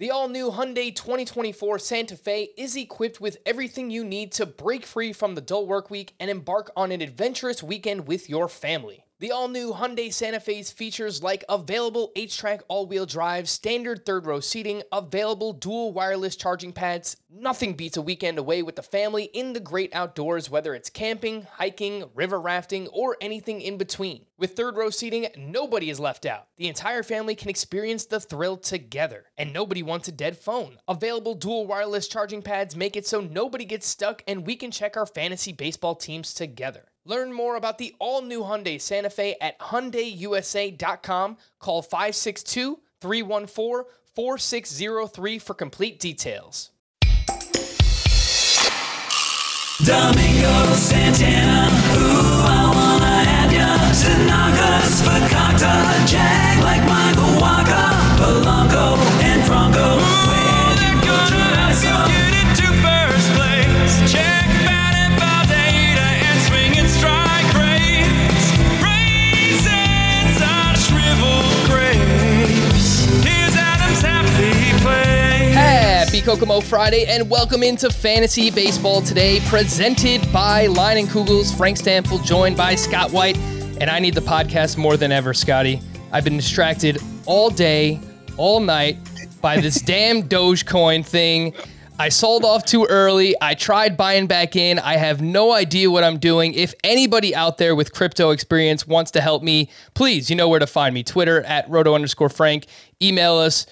The all-new Hyundai 2024 Santa Fe is equipped with everything you need to break free from the dull work week and embark on an adventurous weekend with your family. The all-new Hyundai Santa Fe's features like available H-Track all-wheel drive, standard third-row seating, available dual wireless charging pads. Nothing beats a weekend away with the family in the great outdoors, whether it's camping, hiking, river rafting, or anything in between. With third-row seating, nobody is left out. The entire family can experience the thrill together, and nobody wants a dead phone. Available dual wireless charging pads make it so nobody gets stuck, and we can check our fantasy baseball teams together. Learn more about the all-new Hyundai Santa Fe at HyundaiUSA.com. Call 562-314-4603 for complete details. Domingo Santana, ooh, I wanna have ya. Tanaka's Fakakta, Jag like Michael Waka, Polanco and Franco. Where'd you go to get into first place? Check batted by data and swinging strike rates. Raisins are shriveled grapes. Here's Adam's happy place. Happy Kokomo Friday, and welcome into Fantasy Baseball today, presented by Line & Kugels. Frank Stanfield, joined by Scott White, and I need the podcast more than ever, Scotty. I've been distracted all day, all night by this damn Dogecoin thing. I sold off too early. I tried buying back in. I have no idea what I'm doing. If anybody out there with crypto experience wants to help me, please, you know where to find me. Twitter at roto_Frank. Email us,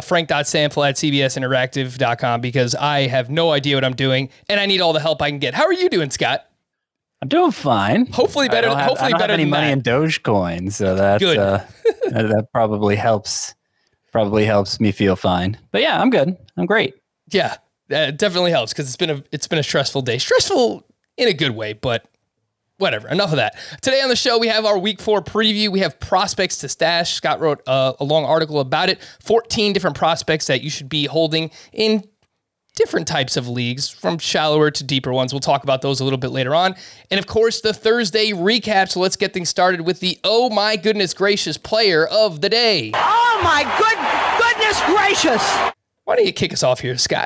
frank.sample@cbsinteractive.com, because I have no idea what I'm doing, and I need all the help I can get. How are you doing, Scott? I'm doing fine. Hopefully better. I don't have any money in Dogecoin, so that's good. That probably helps me feel fine. But yeah, I'm good. I'm great. Yeah, that definitely helps, because it's been a stressful day. Stressful in a good way, but whatever. Enough of that. Today on the show, we have our Week 4 preview. We have prospects to stash. Scott wrote a long article about it. 14 different prospects that you should be holding in different types of leagues, from shallower to deeper ones. We'll talk about those a little bit later on. And of course, the Thursday recap. So let's get things started with the oh my goodness gracious player of the day. Oh my goodness gracious! Why don't you kick us off here, Scott?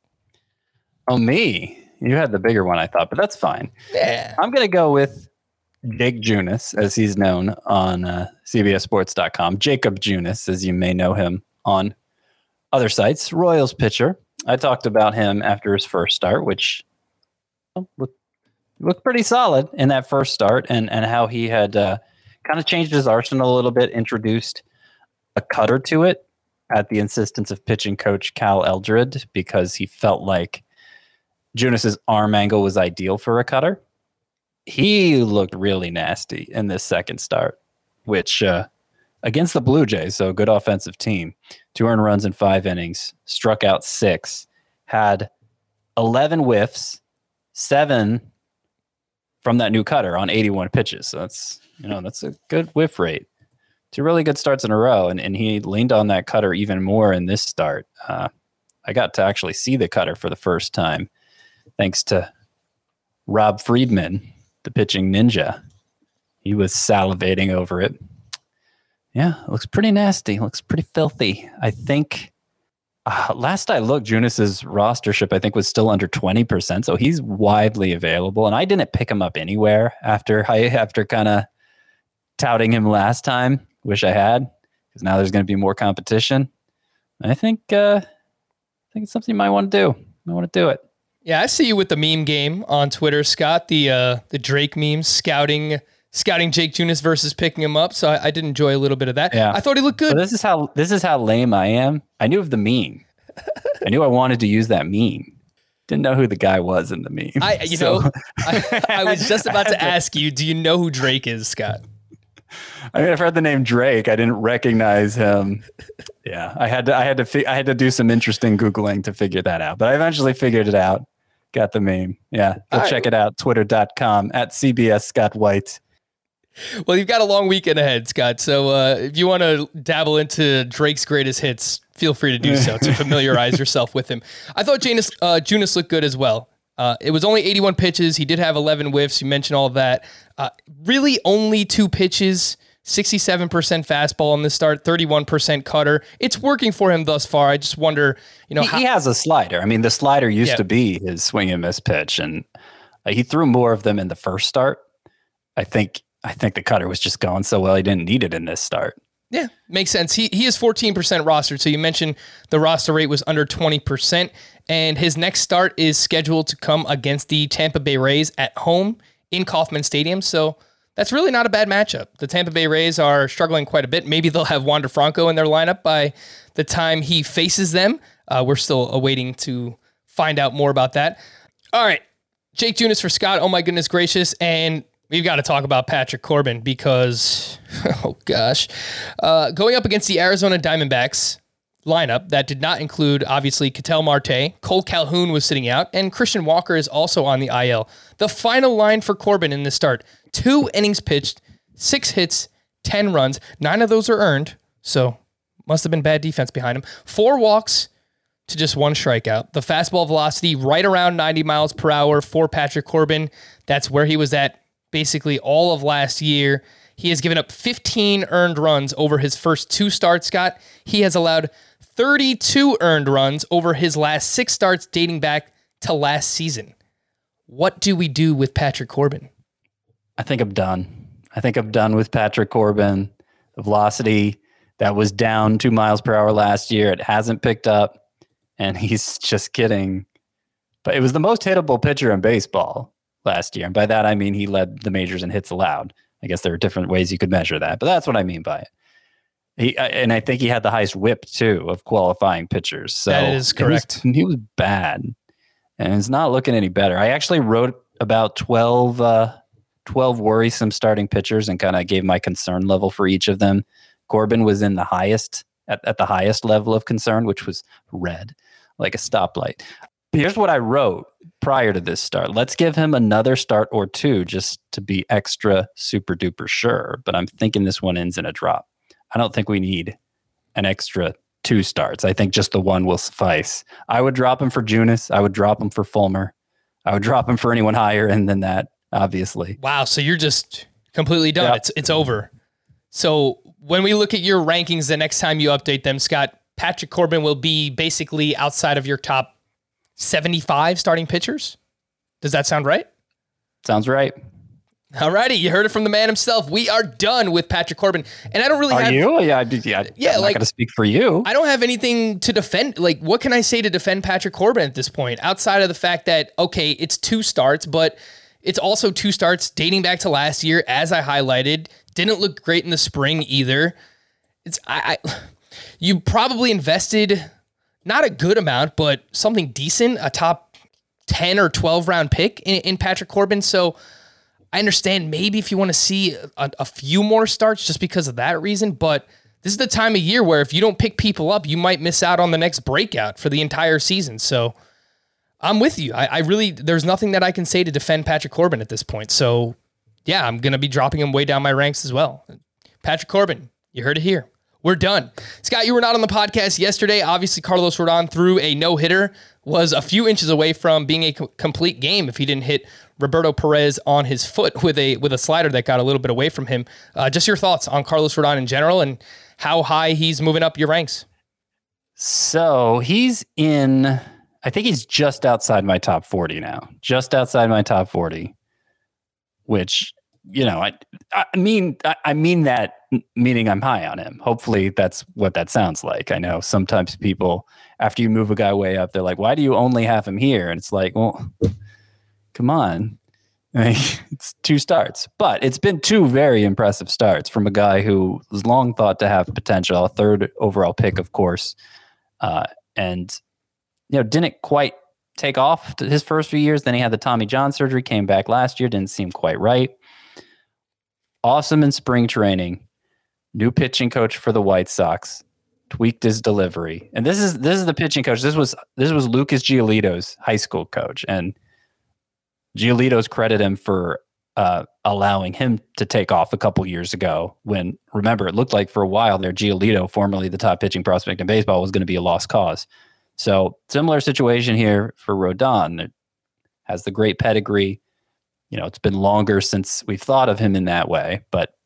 Oh, me? You had the bigger one, I thought, but that's fine. Yeah. I'm going to go with Jake Junis, as he's known on CBSSports.com. Jacob Junis, as you may know him on other sites. Royals pitcher. I talked about him after his first start, which looked pretty solid in that first start, and how he had kind of changed his arsenal a little bit, introduced a cutter to it at the insistence of pitching coach Cal Eldred, because he felt like Junis's arm angle was ideal for a cutter. He looked really nasty in this second start, which against the Blue Jays, so a good offensive team, 2 earned runs in 5 innings, struck out 6, had 11 whiffs, 7 from that new cutter on 81 pitches. So that's a good whiff rate. 2 really good starts in a row, and he leaned on that cutter even more in this start. I got to actually see the cutter for the first time, thanks to Rob Friedman, the pitching ninja. He was salivating over it. Yeah, it looks pretty nasty. It looks pretty filthy. I think last I looked, Junis's rostership, I think, was still under 20%, so he's widely available. And I didn't pick him up anywhere after kind of touting him last time. Wish I had, because now there's going to be more competition. I think it's something you might want to do. I want to do it. Yeah, I see you with the meme game on Twitter, Scott. The Drake memes scouting Jake Junis versus picking him up. So I did enjoy a little bit of that. Yeah. I thought he looked good. So this is how lame I am. I knew of the meme. I knew I wanted to use that meme. Didn't know who the guy was in the meme. I was just about to ask you, do you know who Drake is, Scott? I mean, I've heard the name Drake. I didn't recognize him. Yeah, I had to do some interesting Googling to figure that out, but I eventually figured it out. Got the meme. Yeah, go check it out. Twitter.com @CBS Scott White. Well, you've got a long weekend ahead, Scott. So if you want to dabble into Drake's greatest hits, feel free to do so to familiarize yourself with him. I thought Junis looked good as well. It was only 81 pitches. He did have 11 whiffs. You mentioned all of that. Really only 2 pitches 67% fastball in this start, 31% cutter. It's working for him thus far. I just wonder, he has a slider. I mean, the slider used to be his swing and miss pitch, and he threw more of them in the first start. I think the cutter was just going so well he didn't need it in this start. Yeah, makes sense. He is 14% rostered. So you mentioned the roster rate was under 20%, and his next start is scheduled to come against the Tampa Bay Rays at home in Kauffman Stadium. So that's really not a bad matchup. The Tampa Bay Rays are struggling quite a bit. Maybe they'll have Wander Franco in their lineup by the time he faces them. We're still awaiting to find out more about that. All right, Jake Junis for Scott. Oh my goodness gracious. And we've got to talk about Patrick Corbin because, oh gosh, going up against the Arizona Diamondbacks lineup that did not include, obviously, Ketel Marte, Cole Calhoun was sitting out, and Christian Walker is also on the IL. The final line for Corbin in this start, 2 innings pitched, 6 hits, 10 runs. 9 of those are earned, so must have been bad defense behind him. 4 walks to just 1 strikeout. The fastball velocity right around 90 miles per hour for Patrick Corbin. That's where he was at basically all of last year. He has given up 15 earned runs over his first 2 starts, Scott. He has allowed 32 earned runs over his last 6 starts dating back to last season. What do we do with Patrick Corbin? I think I'm done. I think I'm done with Patrick Corbin. The velocity that was down 2 miles per hour last year, it hasn't picked up, and he's just kidding. But it was the most hittable pitcher in baseball last year. And by that, I mean he led the majors in hits allowed. I guess there are different ways you could measure that, but that's what I mean by it. And I think he had the highest whip, too, of qualifying pitchers. So that is correct. He was bad, and it's not looking any better. I actually wrote about 12 worrisome starting pitchers and kind of gave my concern level for each of them. Corbin was in the highest, at the highest level of concern, which was red, like a stoplight. Here's what I wrote prior to this start. Let's give him another start or 2 just to be extra super duper sure. But I'm thinking this one ends in a drop. I don't think we need an extra 2 starts. I think just the 1 will suffice. I would drop him for Junis. I would drop him for Fulmer. I would drop him for anyone higher than that, obviously. Wow, so you're just completely done. Yep. It's over. So when we look at your rankings the next time you update them, Scott, Patrick Corbin will be basically outside of your top 75 starting pitchers. Does that sound right? Sounds right. All righty, you heard it from the man himself. We are done with Patrick Corbin, and I don't really. Are you? Yeah, I'm like, not going to speak for you. I don't have anything to defend. Like, what can I say to defend Patrick Corbin at this point, outside of the fact that okay, it's 2 starts, but it's also 2 starts dating back to last year, as I highlighted. Didn't look great in the spring either. You probably invested not a good amount, but something decent, a top 10 or 12 round pick in Patrick Corbin. So I understand maybe if you want to see a few more starts just because of that reason, but this is the time of year where if you don't pick people up, you might miss out on the next breakout for the entire season. So I'm with you. I really, there's nothing that I can say to defend Patrick Corbin at this point. So yeah, I'm going to be dropping him way down my ranks as well. Patrick Corbin, you heard it here. We're done. Scott, you were not on the podcast yesterday. Obviously, Carlos Rodon threw a no-hitter, was a few inches away from being a complete game if he didn't hit Roberto Perez on his foot with a slider that got a little bit away from him. Just your thoughts on Carlos Rodon in general and how high he's moving up your ranks. So he's in, I think he's just outside my top 40 now. Just outside my top 40, which, you know, I mean that meaning I'm high on him. Hopefully that's what that sounds like. I know sometimes people, after you move a guy way up, they're like, why do you only have him here? And it's like, well, come on. I mean, it's 2 starts, but it's been 2 very impressive starts from a guy who was long thought to have potential, a 3rd overall pick, of course. And, you know, didn't quite take off his first few years. Then he had the Tommy John surgery, came back last year, didn't seem quite right. Awesome in spring training. New pitching coach for the White Sox, tweaked his delivery. And this is the pitching coach. This was Lucas Giolito's high school coach. And Giolito's credit him for allowing him to take off a couple years ago when, remember, it looked like for a while there, Giolito, formerly the top pitching prospect in baseball, was going to be a lost cause. So similar situation here for Rodon. It has the great pedigree. You know, it's been longer since we've thought of him in that way, but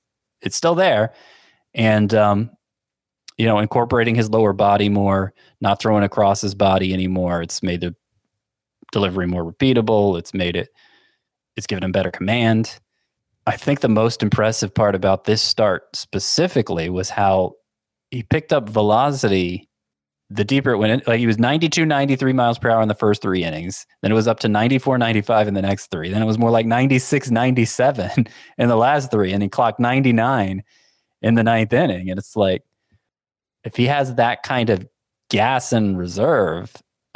it's still there. And, incorporating his lower body more, not throwing across his body anymore. It's made the delivery more repeatable. It's given him better command. I think the most impressive part about this start specifically was how he picked up velocity the deeper it went in. Like he was 92, 93 miles per hour in the first 3 innings. Then it was up to 94, 95 in the next 3. Then it was more like 96, 97 in the last 3. And he clocked 99 in the 9th inning. And it's like, if he has that kind of gas in reserve,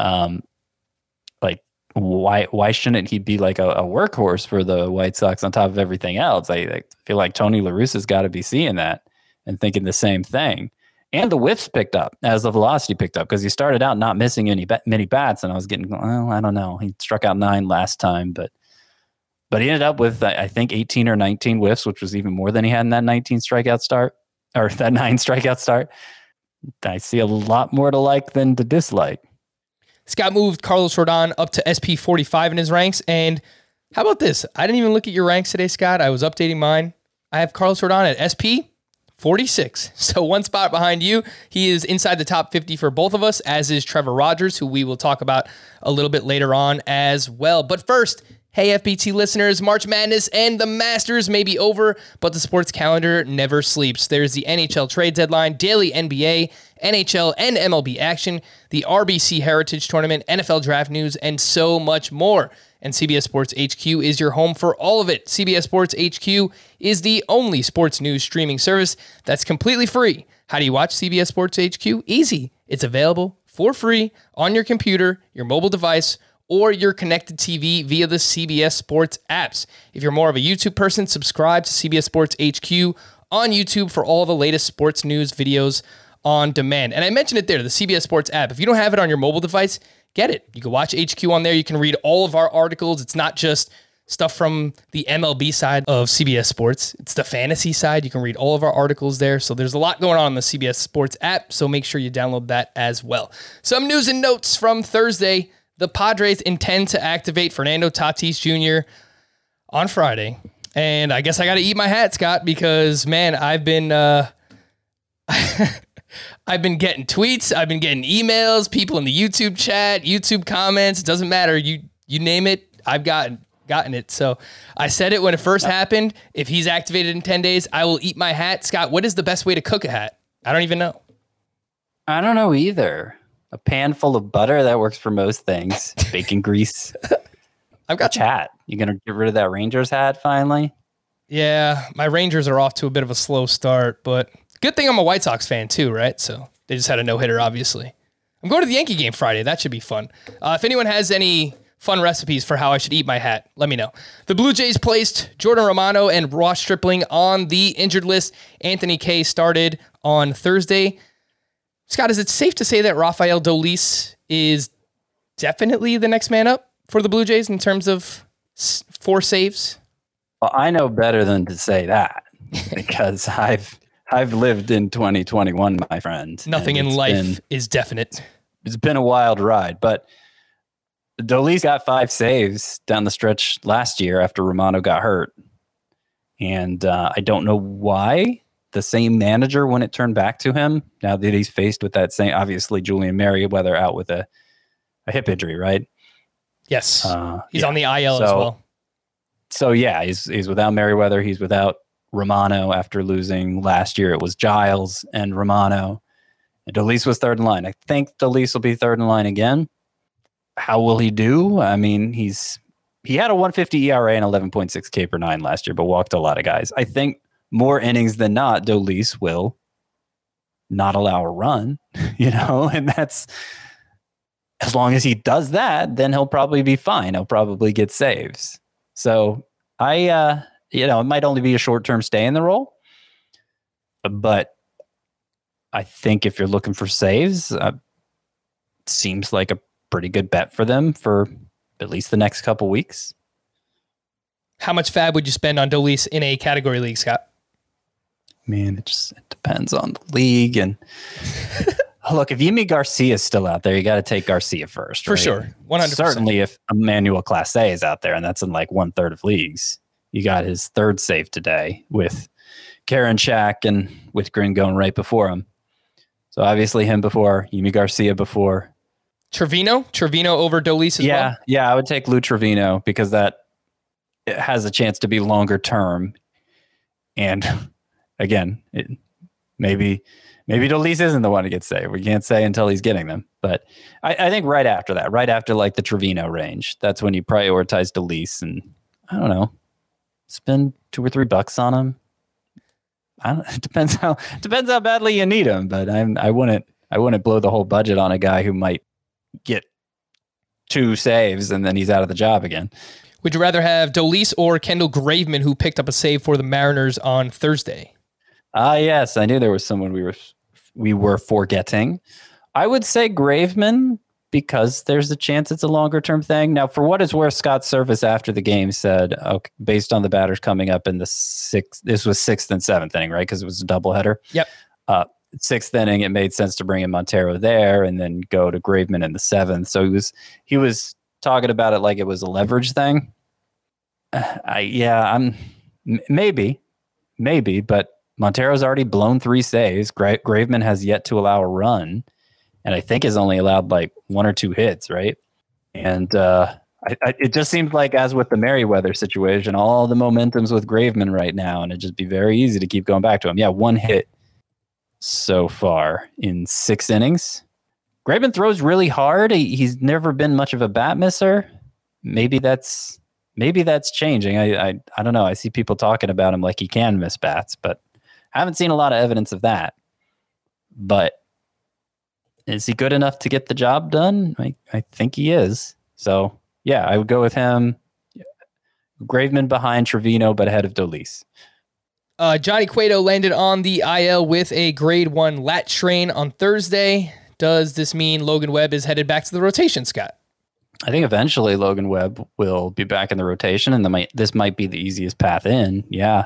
why shouldn't he be like a workhorse for the White Sox on top of everything else? I feel like Tony La Russa's got to be seeing that and thinking the same thing. And the whiffs picked up as the velocity picked up, because he started out not missing many bats, and I was getting, well, I don't know. He struck out 9 last time, but he ended up with, I think, 18 or 19 whiffs, which was even more than he had in that 19 strikeout start, or that 9 strikeout start. I see a lot more to like than to dislike. Scott moved Carlos Rodon up to SP 45 in his ranks. And how about this? I didn't even look at your ranks today, Scott. I was updating mine. I have Carlos Rodon at SP 46. So 1 spot behind you. He is inside the top 50 for both of us, as is Trevor Rogers, who we will talk about a little bit later on as well. But first, hey, FBT listeners, March Madness and the Masters may be over, but the sports calendar never sleeps. There's the NHL trade deadline, daily NBA, NHL, and MLB action, the RBC Heritage Tournament, NFL draft news, and so much more. And CBS Sports HQ is your home for all of it. CBS Sports HQ is the only sports news streaming service that's completely free. How do you watch CBS Sports HQ? Easy. It's available for free on your computer, your mobile device, or your connected TV via the CBS Sports apps. If you're more of a YouTube person, subscribe to CBS Sports HQ on YouTube for all the latest sports news videos on demand. And I mentioned it there, the CBS Sports app. If you don't have it on your mobile device, get it. You can watch HQ on there. You can read all of our articles. It's not just stuff from the MLB side of CBS Sports. It's the fantasy side. You can read all of our articles there. So there's a lot going on in the CBS Sports app. So make sure you download that as well. Some news and notes from Thursday. The Padres intend to activate Fernando Tatis Jr. on Friday. And I guess I got to eat my hat, Scott, because, man, I've been I've been getting tweets. I've been getting emails, people in the YouTube chat, YouTube comments. It doesn't matter. You name it, I've gotten it. So I said it when it first happened. If he's activated in 10 days, I will eat my hat. Scott, what is the best way to cook a hat? I don't even know. I don't know either. A pan full of butter, that works for most things. Bacon grease. I've got your hat. You gonna get rid of that Rangers hat finally? Yeah, my Rangers are off to a bit of a slow start, but good thing I'm a White Sox fan too, right? So they just had a no-hitter, obviously. I'm going to the Yankee game Friday. That should be fun. If anyone has any fun recipes for how I should eat my hat, let me know. The Blue Jays placed Jordan Romano and Ross Stripling on the injured list. Anthony Kay started on Thursday. Scott, is it safe to say that Rafael Dolis is definitely the next man up for the Blue Jays in terms of 4 saves? Well, I know better than to say that because I've lived in 2021, my friend. Nothing in life is definite. It's been a wild ride, but Dolis got 5 saves down the stretch last year after Romano got hurt. And I don't know why the same manager when it turned back to him, now that he's faced with that same, obviously Julian Merriweather out with a hip injury, right? Yes. He's on the IL as well. So yeah, he's without Merriweather. He's without Romano after losing last year. It was Giles and Romano. And Dolis was third in line. I think Dolis will be third in line again. How will he do? I mean, he had a 150 ERA and 11.6 K per 9 last year, but walked a lot of guys. I think more innings than not, Dolis will not allow a run, and that's, as long as he does that, then he'll probably be fine. He'll probably get saves. So it might only be a short-term stay in the role, but I think if you're looking for saves, it seems like a pretty good bet for them for at least the next couple weeks. How much fab would you spend on Dolis in a category league, Scott? Man, it depends on the league. And look, if Yimi Garcia is still out there, you got to take Garcia first. For right? sure. 100%. Certainly if Emmanuel Clase is out there, and that's in like 1/3 of leagues. You got his 3rd save today with Karinchak and Whitgren going right before him. So obviously him before, Yimi Garcia before. Trevino over Dolis as well? Yeah, I would take Lou Trevino because it has a chance to be longer term. And again, maybe Dolis isn't the one to get saved. We can't say until he's getting them. But I think right after that, right after like the Trevino range, that's when you prioritize Dolis and I don't know, spend $2 or $3 on him. It depends how badly you need him, but I wouldn't blow the whole budget on a guy who might get 2 saves and then he's out of the job again. Would you rather have Dolis or Kendall Graveman, who picked up a save for the Mariners on Thursday? Yes, I knew there was someone we were forgetting. I would say Graveman because there's a chance it's a longer term thing. Now, for what it's worth, Scott Service after the game said, okay, based on the batters coming up in the 6th, this was 6th and 7th inning, right? Because it was a doubleheader. Yep. 6th inning, it made sense to bring in Montero there and then go to Graveman in the 7th. So he was talking about it like it was a leverage thing. Maybe, but Montero's already blown 3 saves. Graveman has yet to allow a run, and I think has only allowed like 1 or 2 hits, right? And it just seems like, as with the Merriweather situation, all the momentum's with Graveman right now, and it'd just be very easy to keep going back to him. Yeah, 1 hit so far in 6 innings. Graveman throws really hard. He's never been much of a bat misser. Maybe that's changing. I don't know. I see people talking about him like he can miss bats, but I haven't seen a lot of evidence of that. But is he good enough to get the job done? I think he is. So yeah, I would go with him. Graveman behind Trevino, but ahead of Dolis. Johnny Cueto landed on the IL with a grade 1 lat strain on Thursday. Does this mean Logan Webb is headed back to the rotation, Scott? I think eventually Logan Webb will be back in the rotation, and this might be the easiest path in. Yeah,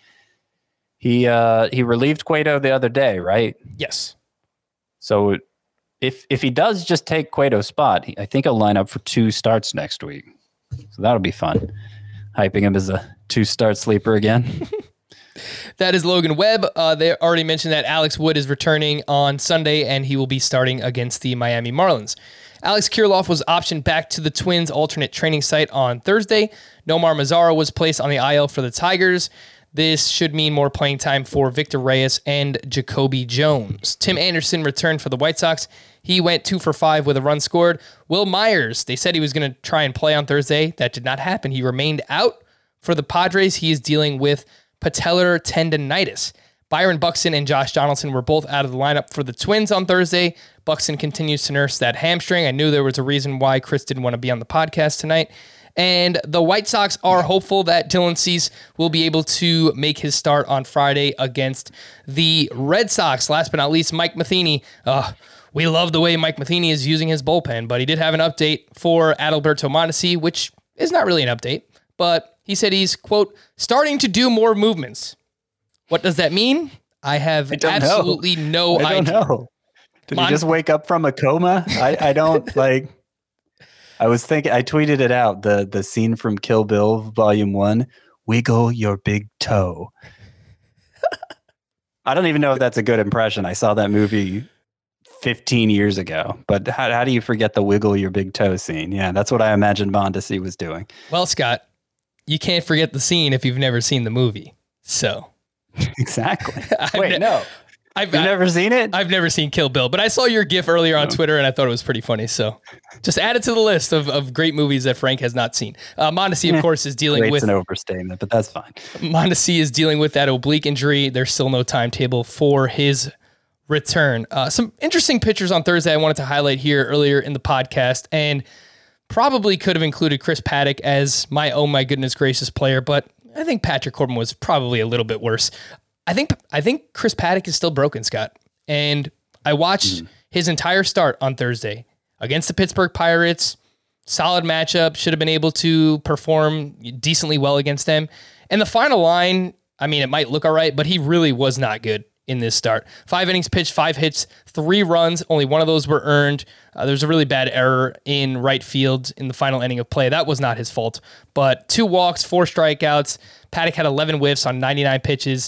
he relieved Cueto the other day, right? Yes. So if he does just take Cueto's spot, I think he'll line up for 2 starts next week. So that'll be fun. Hyping him as a 2-start sleeper again. That is Logan Webb. They already mentioned that Alex Wood is returning on Sunday, and he will be starting against the Miami Marlins. Alex Kirilloff was optioned back to the Twins' alternate training site on Thursday. Nomar Mazara was placed on the IL for the Tigers. This should mean more playing time for Victor Reyes and Jacoby Jones. Tim Anderson returned for the White Sox. He went 2 for 5 with a run scored. Will Myers, they said he was going to try and play on Thursday. That did not happen. He remained out for the Padres. He is dealing with patellar tendonitis. Byron Buxton and Josh Donaldson were both out of the lineup for the Twins on Thursday. Buxton continues to nurse that hamstring. I knew there was a reason why Chris didn't want to be on the podcast tonight. And the White Sox are hopeful that Dylan Cease will be able to make his start on Friday against the Red Sox. Last but not least, Mike Matheny. We love the way Mike Matheny is using his bullpen, but he did have an update for Adalberto Mondesi, which is not really an update, but he said he's, quote, starting to do more movements. What does that mean? I have absolutely no idea. I don't know. Did he just wake up from a coma? I don't like. I was thinking. I tweeted it out. The scene from Kill Bill Volume 1. Wiggle your big toe. I don't even know if that's a good impression. I saw that movie 15 years ago. But how do you forget the wiggle your big toe scene? Yeah, that's what I imagined Mondesi was doing. Well, Scott, you can't forget the scene if you've never seen the movie. So. Exactly. Wait, no. You've never seen it? I've never seen Kill Bill, but I saw your GIF earlier on Twitter, and I thought it was pretty funny. So just add it to the list of great movies that Frank has not seen. Mondesi, of course, is dealing with... It's an overstatement, but that's fine. Mondesi is dealing with that oblique injury. There's still no timetable for his return. Some interesting pictures on Thursday I wanted to highlight here earlier in the podcast, and probably could have included Chris Paddack as my oh my goodness gracious player, but I think Patrick Corbin was probably a little bit worse. I think Chris Paddack is still broken, Scott. And I watched his entire start on Thursday against the Pittsburgh Pirates. Solid matchup. Should have been able to perform decently well against them. And the final line, I mean, it might look all right, but he really was not good in this start. 5 innings pitched, 5 hits, 3 runs. Only 1 of those were earned. There's a really bad error in right field in the final inning of play. That was not his fault. But 2 walks, 4 strikeouts. Paddack had 11 whiffs on 99 pitches.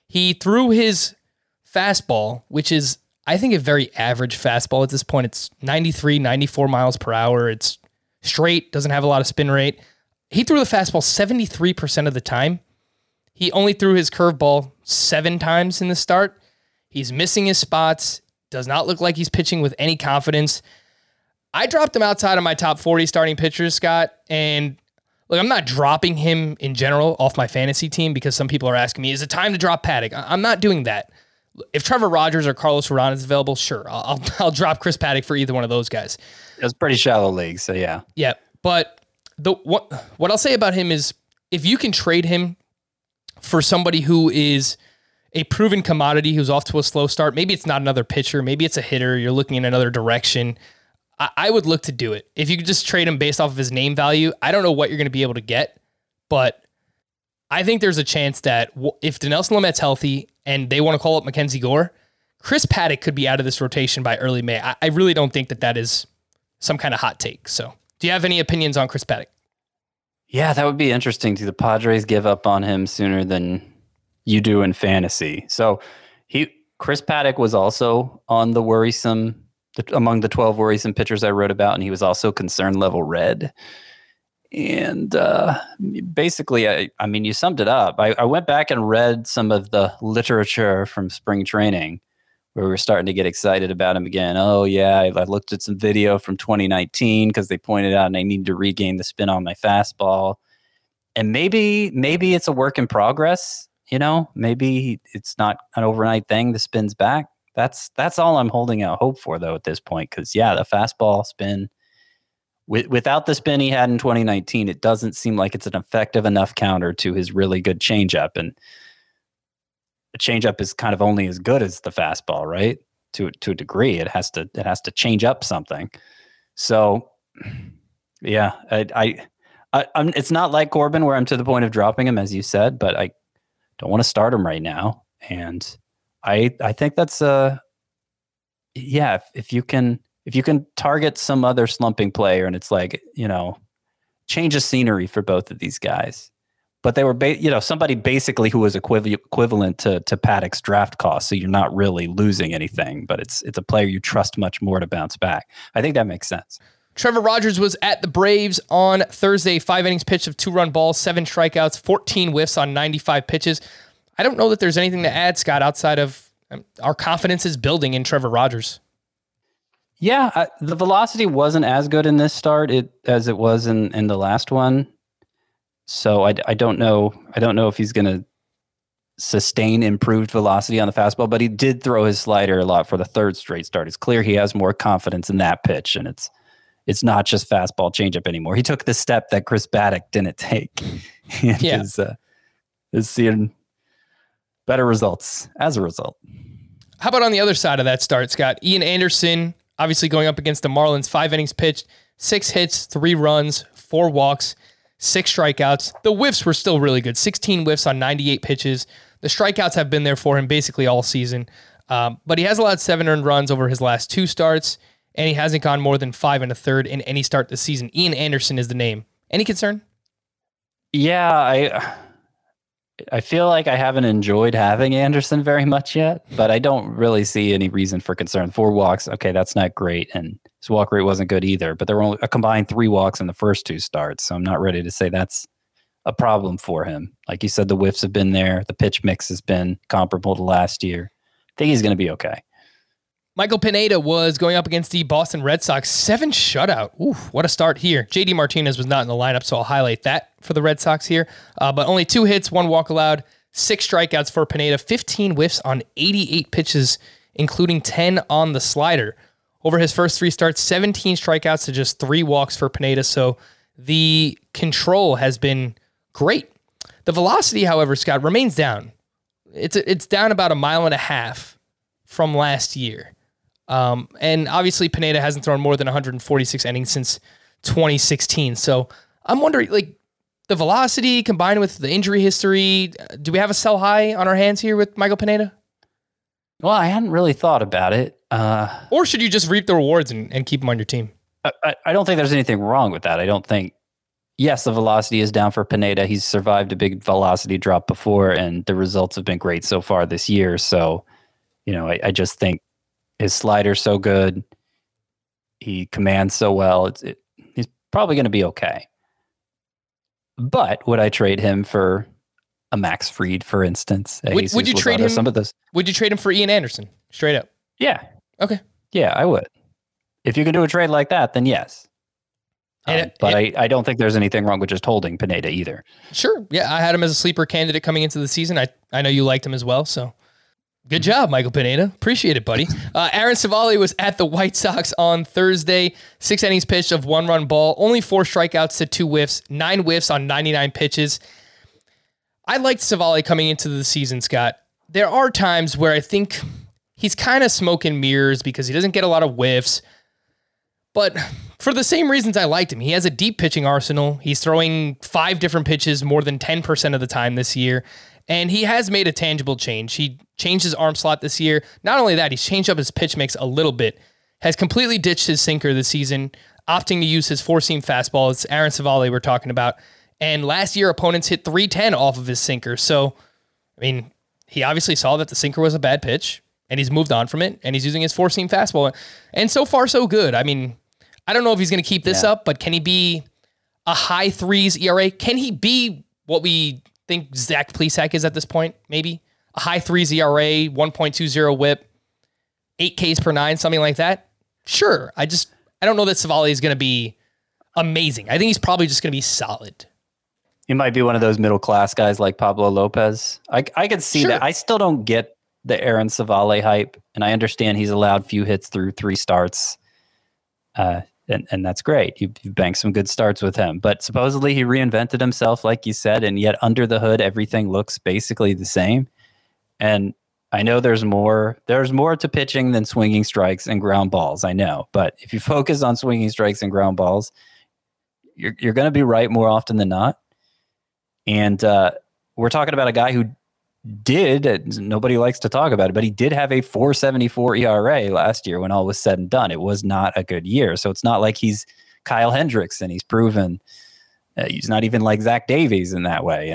He threw his fastball, which is, I think, a very average fastball at this point. It's 93, 94 miles per hour. It's straight, doesn't have a lot of spin rate. He threw the fastball 73% of the time. He only threw his curveball 7 times in the start. He's missing his spots. Does not look like he's pitching with any confidence. I dropped him outside of my top 40 starting pitchers, Scott, and look, I'm not dropping him in general off my fantasy team because some people are asking me, is it time to drop Paddock? I'm not doing that. If Trevor Rogers or Carlos Rodon is available, sure, I'll drop Chris Paddock for either one of those guys. It was pretty shallow league, so yeah. Yeah, but what I'll say about him is if you can trade him for somebody who is a proven commodity who's off to a slow start, maybe it's not another pitcher, maybe it's a hitter, you're looking in another direction, I would look to do it. If you could just trade him based off of his name value, I don't know what you're going to be able to get, but I think there's a chance that if Dinelson Lamet's healthy and they want to call up Mackenzie Gore, Chris Paddock could be out of this rotation by early May. I really don't think that is some kind of hot take. So do you have any opinions on Chris Paddock? Yeah, that would be interesting. Do the Padres give up on him sooner than you do in fantasy? So Chris Paddock was also on the among the 12 worrisome pitchers I wrote about, and he was also concern level red. And basically, I mean, you summed it up. I went back and read some of the literature from spring training where we were starting to get excited about him again. Oh, yeah, I looked at some video from 2019 because they pointed out and I need to regain the spin on my fastball. And maybe it's a work in progress. Maybe it's not an overnight thing. The spin's back. That's all I'm holding out hope for, though, at this point. Because, yeah, the fastball spin, without the spin he had in 2019, it doesn't seem like it's an effective enough counter to his really good changeup. And the changeup is kind of only as good as the fastball, right? To a degree, it has to change up something. So, yeah, I'm. It's not like Corbin where I'm to the point of dropping him, as you said, but I don't want to start him right now. And I think that's if you can target some other slumping player, and it's like, change of scenery for both of these guys. But they were, somebody basically who was equivalent to Paddock's draft cost. So you're not really losing anything, but it's a player you trust much more to bounce back. I think that makes sense. Trevor Rogers was at the Braves on Thursday, 5 innings pitched of 2-run balls, 7 strikeouts, 14 whiffs on 95 pitches. I don't know that there's anything to add, Scott, outside of our confidence is building in Trevor Rogers. Yeah, the velocity wasn't as good in this start as it was in the last one. So I don't know. I don't know if he's going to sustain improved velocity on the fastball, but he did throw his slider a lot for the 3rd straight start. It's clear he has more confidence in that pitch, and it's not just fastball changeup anymore. He took the step that Chris Paddock didn't take. And is seeing better results as a result. How about on the other side of that start, Scott? Ian Anderson, obviously going up against the Marlins, 5 innings pitched, 6 hits, 3 runs, 4 walks, 6 strikeouts. The whiffs were still really good. 16 whiffs on 98 pitches. The strikeouts have been there for him basically all season. But he has allowed 7 earned runs over his last 2 starts, and he hasn't gone more than 5 1/3 in any start this season. Ian Anderson is the name. Any concern? Yeah, I feel like I haven't enjoyed having Anderson very much yet, but I don't really see any reason for concern. 4 walks, okay, that's not great, and his walk rate wasn't good either, but there were only a combined 3 walks in the first 2 starts, so I'm not ready to say that's a problem for him. Like you said, the whiffs have been there. The pitch mix has been comparable to last year. I think he's going to be okay. Michael Pineda was going up against the Boston Red Sox. 7 shutout. Ooh, what a start here. JD Martinez was not in the lineup, so I'll highlight that for the Red Sox here. But only 2 hits, 1 walk allowed, 6 strikeouts for Pineda, 15 whiffs on 88 pitches, including 10 on the slider. Over his first 3 starts, 17 strikeouts to just 3 walks for Pineda, so the control has been great. The velocity, however, Scott, remains down. It's down about 1.5 miles from last year. And obviously Pineda hasn't thrown more than 146 innings since 2016. So I'm wondering, like, the velocity combined with the injury history, do we have a sell high on our hands here with Michael Pineda? Well, I hadn't really thought about it. Or should you just reap the rewards and keep him on your team? I don't think there's anything wrong with that. I don't think, yes, the velocity is down for Pineda. He's survived a big velocity drop before, and the results have been great so far this year. So, I just think his slider's so good. He commands so well. He's probably going to be okay. But would I trade him for a Max Fried, for instance? Would you trade him? Some of those. Would you trade him for Ian Anderson? Straight up. Yeah. Okay. Yeah, I would. If you can do a trade like that, then yes. But I don't think there's anything wrong with just holding Pineda either. Sure. Yeah, I had him as a sleeper candidate coming into the season. I know you liked him as well, so good job, Michael Pineda. Appreciate it, buddy. Aaron Civale was at the White Sox on Thursday. 6 innings pitched of 1-run ball, only 4 strikeouts to 2 whiffs, 9 whiffs on 99 pitches. I liked Civale coming into the season, Scott. There are times where I think he's kind of smoke and mirrors because he doesn't get a lot of whiffs. But for the same reasons I liked him, he has a deep pitching arsenal. He's throwing 5 different pitches more than 10% of the time this year. And he has made a tangible change. He changed his arm slot this year. Not only that, he's changed up his pitch mix a little bit. Has completely ditched his sinker this season, opting to use his 4-seam fastball. It's Aaron Civale we're talking about. And last year, opponents hit 310 off of his sinker. So, I mean, he obviously saw that the sinker was a bad pitch, and he's moved on from it, and he's using his 4-seam fastball. And so far, so good. I mean, I don't know if he's going to keep this up, but can he be a high 3s ERA? Can he be what we think Zach Plesac is at this point? Maybe a high 3s ERA, 1.20 whip, 8 Ks per 9, something like that. Sure. I don't know that Civale is going to be amazing. I think he's probably just going to be solid. He might be one of those middle-class guys like Pablo Lopez. I could see that. I still don't get the Aaron Civale hype, and I understand he's allowed few hits through 3 starts. And that's great. You banked some good starts with him. But supposedly he reinvented himself, like you said, and yet under the hood, everything looks basically the same. And I know there's more to pitching than swinging strikes and ground balls. I know. But if you focus on swinging strikes and ground balls, you're going to be right more often than not. And we're talking about a guy who nobody likes to talk about it, but he did have a 4.74 ERA last year when all was said and done. It was not a good year. So it's not like he's Kyle Hendricks and he's proven he's not even like Zach Davies in that way,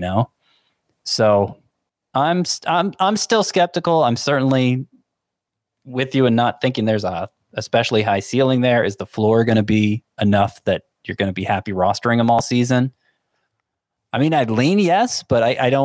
So I'm still skeptical. I'm certainly with you and not thinking there's a especially high ceiling there. Is the floor going to be enough that you're going to be happy rostering him all season? I mean, I'd lean yes, but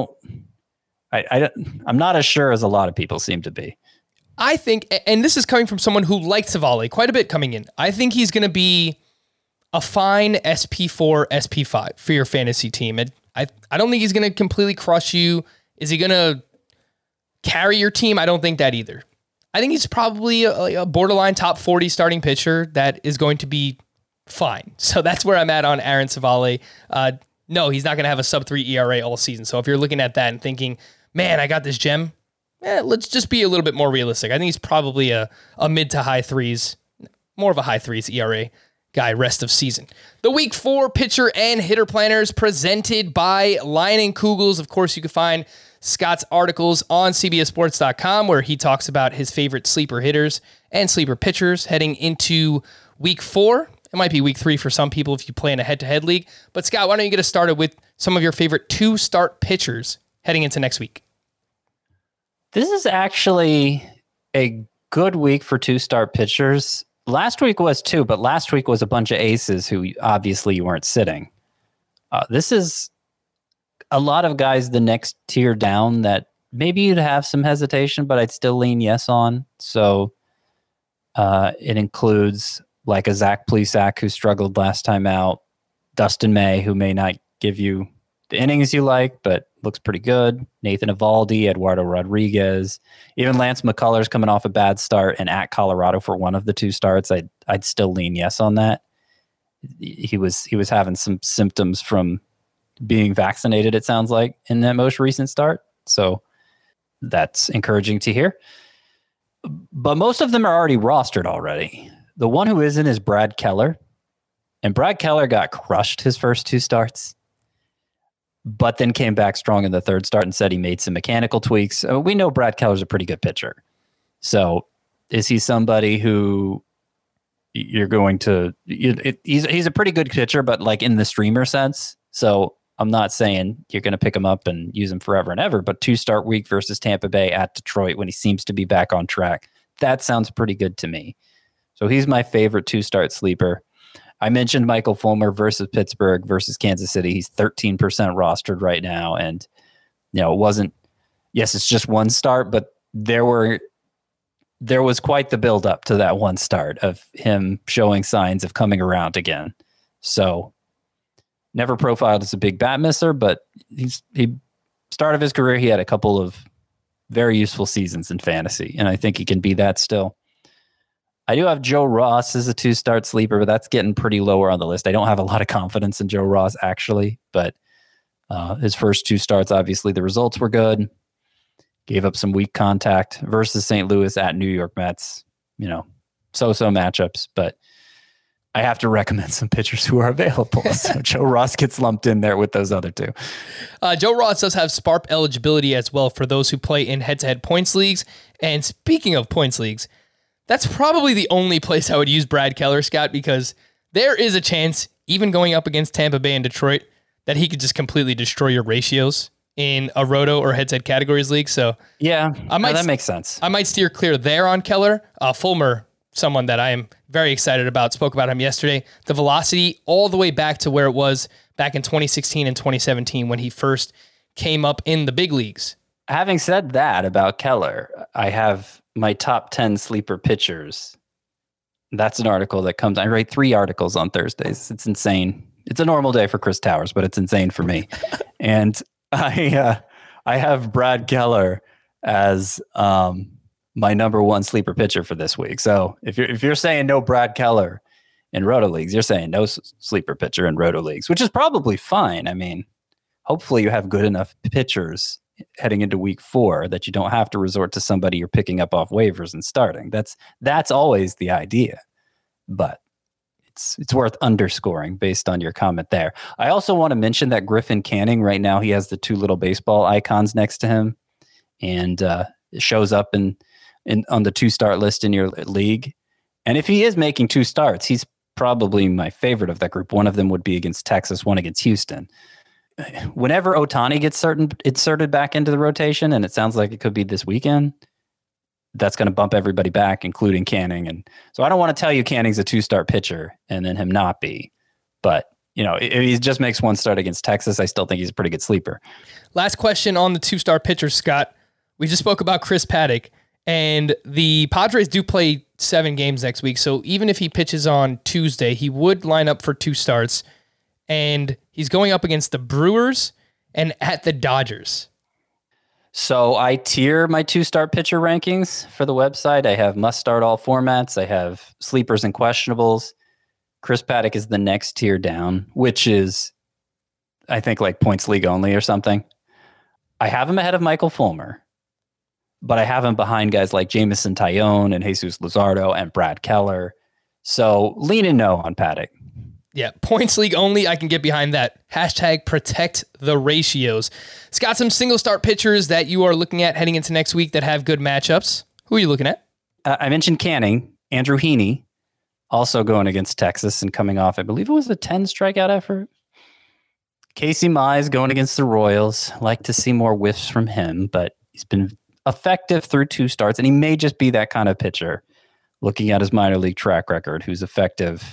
I'm not as sure as a lot of people seem to be. I think, and this is coming from someone who liked Civale quite a bit coming in, I think he's going to be a fine SP4, SP5 for your fantasy team. I don't think he's going to completely crush you. Is he going to carry your team? I don't think that either. I think he's probably a borderline top 40 starting pitcher that is going to be fine. So that's where I'm at on Aaron Civale. No, he's not going to have a sub-3 ERA all season. So if you're looking at that and thinking, man, I got this gem, let's just be a little bit more realistic. I think he's probably a mid to high 3s, more of a high 3s ERA guy rest of season. The Week 4 pitcher and hitter planners presented by Lion & Kugels. Of course, you can find Scott's articles on CBSSports.com where he talks about his favorite sleeper hitters and sleeper pitchers heading into Week 4. It might be Week 3 for some people if you play in a head-to-head league. But Scott, why don't you get us started with some of your favorite 2-start pitchers heading into next week? This is actually a good week for 2-start pitchers. Last week was too, but last week was a bunch of aces who obviously you weren't sitting. This is a lot of guys the next tier down that maybe you'd have some hesitation, but I'd still lean yes on. So it includes like a Zach Plesac who struggled last time out, Dustin May, who may not give you the innings you like, but looks pretty good, Nathan Eovaldi, Eduardo Rodriguez, even Lance McCullers coming off a bad start and at Colorado for one of the 2 starts. I'd still lean yes on that. He was having some symptoms from being vaccinated, it sounds like, in that most recent start. So that's encouraging to hear. But most of them are already rostered already. The one who isn't is Brad Keller. And Brad Keller got crushed his first 2 starts, but then came back strong in the 3rd start and said he made some mechanical tweaks. We know Brad Keller's a pretty good pitcher. So is he somebody who you're going to, he's a pretty good pitcher, but like in the streamer sense. So I'm not saying you're going to pick him up and use him forever and ever, but 2-start week versus Tampa Bay at Detroit when he seems to be back on track. That sounds pretty good to me. So he's my favorite 2-start sleeper. I mentioned Michael Fulmer versus Pittsburgh versus Kansas City. He's 13% rostered right now. And, it wasn't, yes, it's just one start, but there was quite the buildup to that one start of him showing signs of coming around again. So never profiled as a big bat misser, but he start of his career, he had a couple of very useful seasons in fantasy, and I think he can be that still. I do have Joe Ross as a 2-start sleeper, but that's getting pretty lower on the list. I don't have a lot of confidence in Joe Ross, actually, but his first 2 starts, obviously, the results were good. Gave up some weak contact versus St. Louis at New York Mets. So-so matchups, but I have to recommend some pitchers who are available. So Joe Ross gets lumped in there with those other 2. Joe Ross does have SPARP eligibility as well for those who play in head-to-head points leagues. And speaking of points leagues, that's probably the only place I would use Brad Keller, Scott, because there is a chance, even going up against Tampa Bay and Detroit, that he could just completely destroy your ratios in a roto or head-to-head categories league. So yeah, that makes sense. I might steer clear there on Keller. Fulmer, someone that I am very excited about, spoke about him yesterday. The velocity all the way back to where it was back in 2016 and 2017 when he first came up in the big leagues. Having said that about Keller, I have my top 10 sleeper pitchers. That's an article that comes. I write 3 articles on Thursdays. It's insane. It's a normal day for Chris Towers, but it's insane for me. And I have Brad Keller as my number 1 sleeper pitcher for this week. So if you're saying no Brad Keller in roto leagues, you're saying no sleeper pitcher in roto leagues, which is probably fine. I mean, hopefully you have good enough pitchers heading into week 4 that you don't have to resort to somebody you're picking up off waivers and starting. That's always the idea, but it's worth underscoring based on your comment there. I also want to mention that Griffin Canning right now, he has the 2 little baseball icons next to him, and it shows up in on the 2-start list in your league. And if he is making 2 starts, he's probably my favorite of that group. One of them would be against Texas, one against Houston. Whenever Ohtani gets inserted back into the rotation, and it sounds like it could be this weekend, that's going to bump everybody back, including Canning. And so I don't want to tell you Canning's a 2-start pitcher and then him not be. But, if he just makes 1 start against Texas, I still think he's a pretty good sleeper. Last question on the 2-star pitchers, Scott. We just spoke about Chris Paddock, and the Padres do play 7 games next week. So even if he pitches on Tuesday, he would line up for 2 starts. And he's going up against the Brewers and at the Dodgers. So I tier my 2-start pitcher rankings for the website. I have must start all formats. I have sleepers and questionables. Chris Paddock is the next tier down, which is, I think, like points league only or something. I have him ahead of Michael Fulmer, but I have him behind guys like Jameson Taillon and Jesus Luzardo and Brad Keller. So lean in no on Paddock. Yeah, points league only. I can get behind that. Hashtag protect the ratios. Scott, some single start pitchers that you are looking at heading into next week that have good matchups. Who are you looking at? I mentioned Canning, Andrew Heaney, also going against Texas and coming off, I believe it was a 10 strikeout effort. Casey Mize going against the Royals. Like to see more whiffs from him, but he's been effective through 2 starts, and he may just be that kind of pitcher, looking at his minor league track record, who's effective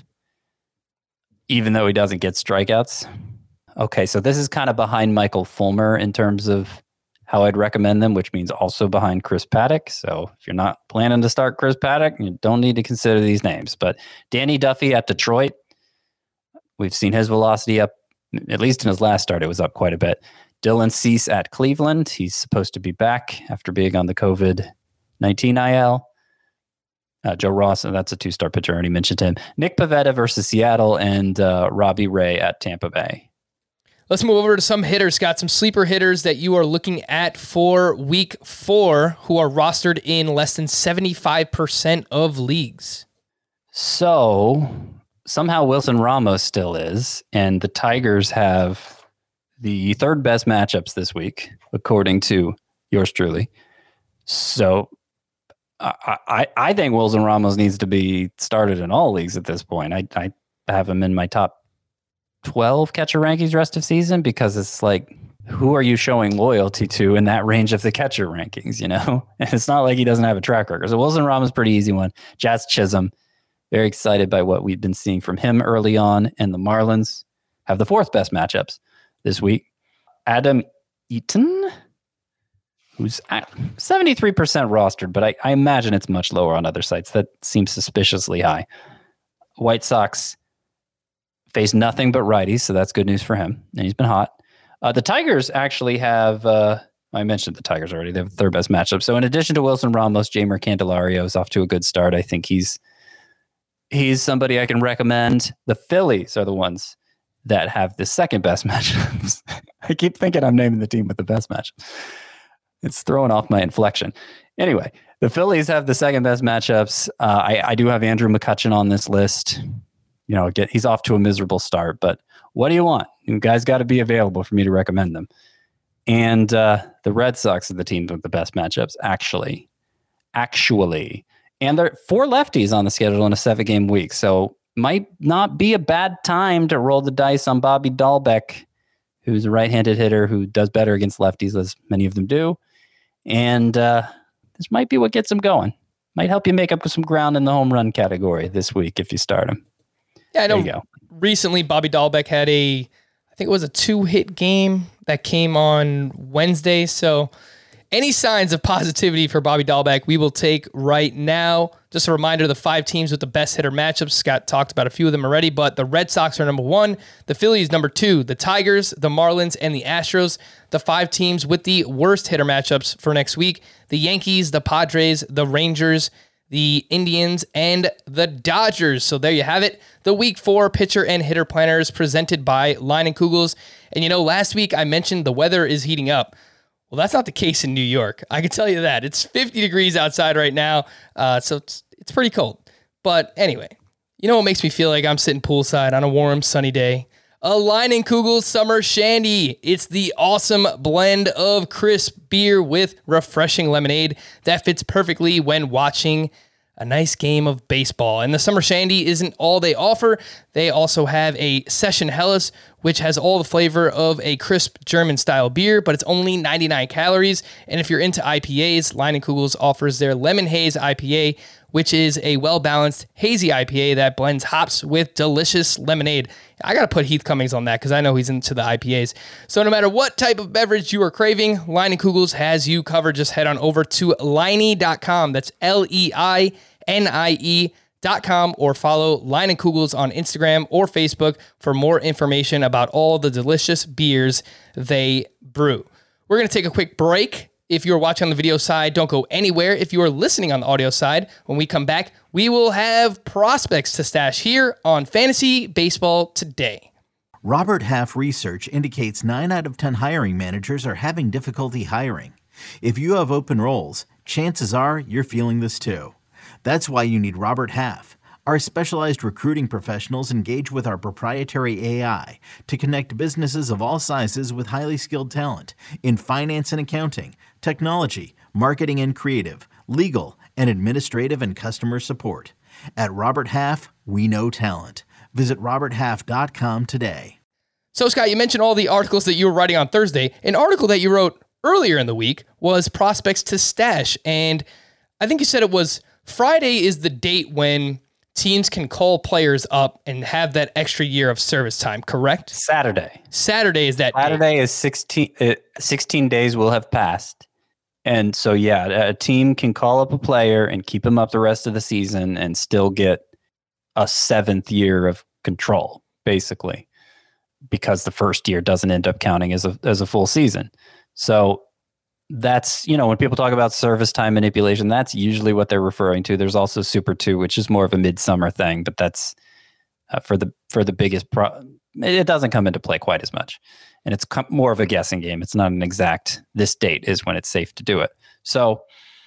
even though he doesn't get strikeouts. Okay, so this is kind of behind Michael Fulmer in terms of how I'd recommend them, which means also behind Chris Paddock. So if you're not planning to start Chris Paddock, you don't need to consider these names. But Danny Duffy at Detroit, we've seen his velocity up, at least in his last start, it was up quite a bit. Dylan Cease at Cleveland. He's supposed to be back after being on the COVID-19 IL. Joe Ross, and that's a 2-star pitcher. I already mentioned him. Nick Pivetta versus Seattle, and Robbie Ray at Tampa Bay. Let's move over to some hitters, Scott. Some sleeper hitters that you are looking at for week 4 who are rostered in less than 75% of leagues. So somehow Wilson Ramos still is, and the Tigers have the 3rd best matchups this week, according to yours truly. So I think Wilson Ramos needs to be started in all leagues at this point. I have him in my top 12 catcher rankings rest of season because it's like, who are you showing loyalty to in that range of the catcher rankings, you know? And it's not like he doesn't have a track record. So Wilson Ramos, pretty easy one. Jazz Chisholm, very excited by what we've been seeing from him early on. And the Marlins have the fourth best matchups this week. Adam Eaton, who's at 73% rostered, but I imagine it's much lower on other sites. That seems suspiciously high. White Sox face nothing but righties, so that's good news for him. And he's been hot. The Tigers actually have, I mentioned the Tigers already, they have the third best matchup. So in addition to Wilson Ramos, Jeimer Candelario is off to a good start. I think he's somebody I can recommend. The Phillies are the ones that have the second best matchups. I keep thinking I'm naming the team with the best matchup. It's throwing off my inflection. Anyway, the Phillies have the second best matchups. I do have Andrew McCutchen on this list. You know, he's off to a miserable start, but what do you want? You guys got to be available for me to recommend them. And the Red Sox are the team with the best matchups, actually. And there are 4 lefties on the schedule in a 7-game week, so might not be a bad time to roll the dice on Bobby Dahlbeck, who's a right-handed hitter who does better against lefties, as many of them do. And this might be what gets him going. Might help you make up some ground in the home run category this week if you start him. Yeah, I know. Recently, Bobby Dahlbeck had I think it was a 2-hit game that came on Wednesday. So any signs of positivity for Bobby Dahlbeck, we will take right now. Just a reminder, the 5 teams with the best hitter matchups. Scott talked about a few of them already, but the Red Sox are number 1, the Phillies number 2, the Tigers, the Marlins, and the Astros. The 5 teams with the worst hitter matchups for next week, the Yankees, the Padres, the Rangers, the Indians, and the Dodgers. So there you have it. The Week 4 pitcher and hitter planners presented by Line and Kugels. And you know, last week I mentioned the weather is heating up. Well, that's not the case in New York. I can tell you that. It's 50 degrees outside right now, so it's pretty cold. But anyway, you know what makes me feel like I'm sitting poolside on a warm, sunny day? A Line and Kugels Summer Shandy. It's the awesome blend of crisp beer with refreshing lemonade that fits perfectly when watching a nice game of baseball. And the Summer Shandy isn't all they offer. They also have a Session Helles, which has all the flavor of a crisp German-style beer, but it's only 99 calories. And if you're into IPAs, Line and Kugels offers their Lemon Haze IPA, which is a well-balanced, hazy IPA that blends hops with delicious lemonade. I got to put Heath Cummings on that because I know he's into the IPAs. So no matter what type of beverage you are craving, Line and Kugels has you covered. Just head on over to Leinie.com. That's LEINIE.com, or follow Line and Kugels on Instagram or Facebook for more information about all the delicious beers they brew. We're going to take a quick break. If you're watching on the video side, don't go anywhere. If you are listening on the audio side, when we come back, we will have prospects to stash here on Fantasy Baseball Today. Robert Half research indicates 9 out of 10 hiring managers are having difficulty hiring. If you have open roles, chances are you're feeling this too. That's why you need Robert Half. Our specialized recruiting professionals engage with our proprietary AI to connect businesses of all sizes with highly skilled talent in finance and accounting, technology, marketing and creative, legal, and administrative and customer support. At Robert Half, we know talent. Visit roberthalf.com today. So, Scott, you mentioned all the articles that you were writing on Thursday. An article that you wrote earlier in the week was prospects to stash. And I think you said it was Friday is the date when teams can call players up and have that extra year of service time, correct? Saturday is that Saturday date. is 16 days will have passed. And so, yeah, a team can call up a player and keep him up the rest of the season and still get a 7th year of control, basically, because the first year doesn't end up counting as a full season. So that's, when people talk about service time manipulation, that's usually what they're referring to. There's also Super 2, which is more of a midsummer thing, but that's for the biggest it doesn't come into play quite as much. And it's more of a guessing game. It's not an exact, this date is when it's safe to do it. So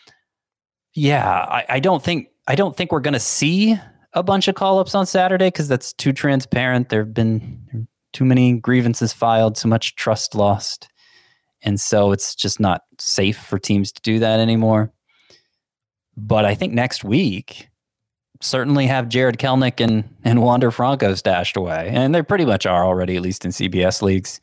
yeah, I don't think we're going to see a bunch of call-ups on Saturday because that's too transparent. There have been too many grievances filed, too much trust lost. And so it's just not safe for teams to do that anymore. But I think next week, certainly have Jared Kelenic and Wander Franco stashed away. And they pretty much are already, at least in CBS leagues.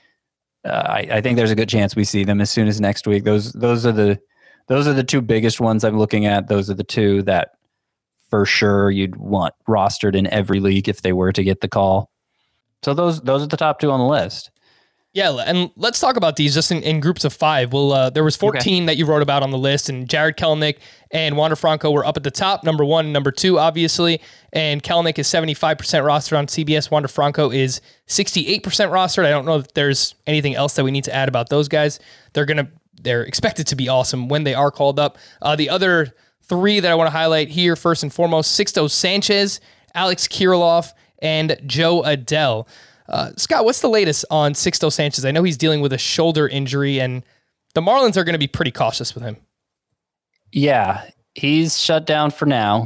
I think there's a good chance we see them as soon as next week. Those are the two biggest ones I'm looking at. Those are the two that for sure you'd want rostered in every league if they were to get the call. So those are the top two on the list. Yeah, and let's talk about these just in groups of 5. Well, there was 14 that you wrote about on the list, and Jared Kelenic and Wander Franco were up at the top, number 1 and number 2, obviously. And Kelenic is 75% rostered on CBS. Wander Franco is 68% rostered. I don't know if there's anything else that we need to add about those guys. They're expected to be awesome when they are called up. The other 3 that I want to highlight here, first and foremost, Sixto Sanchez, Alex Kirilloff, and Joe Adell. Scott, what's the latest on Sixto Sanchez? I know he's dealing with a shoulder injury, and the Marlins are going to be pretty cautious with him. Yeah, he's shut down for now.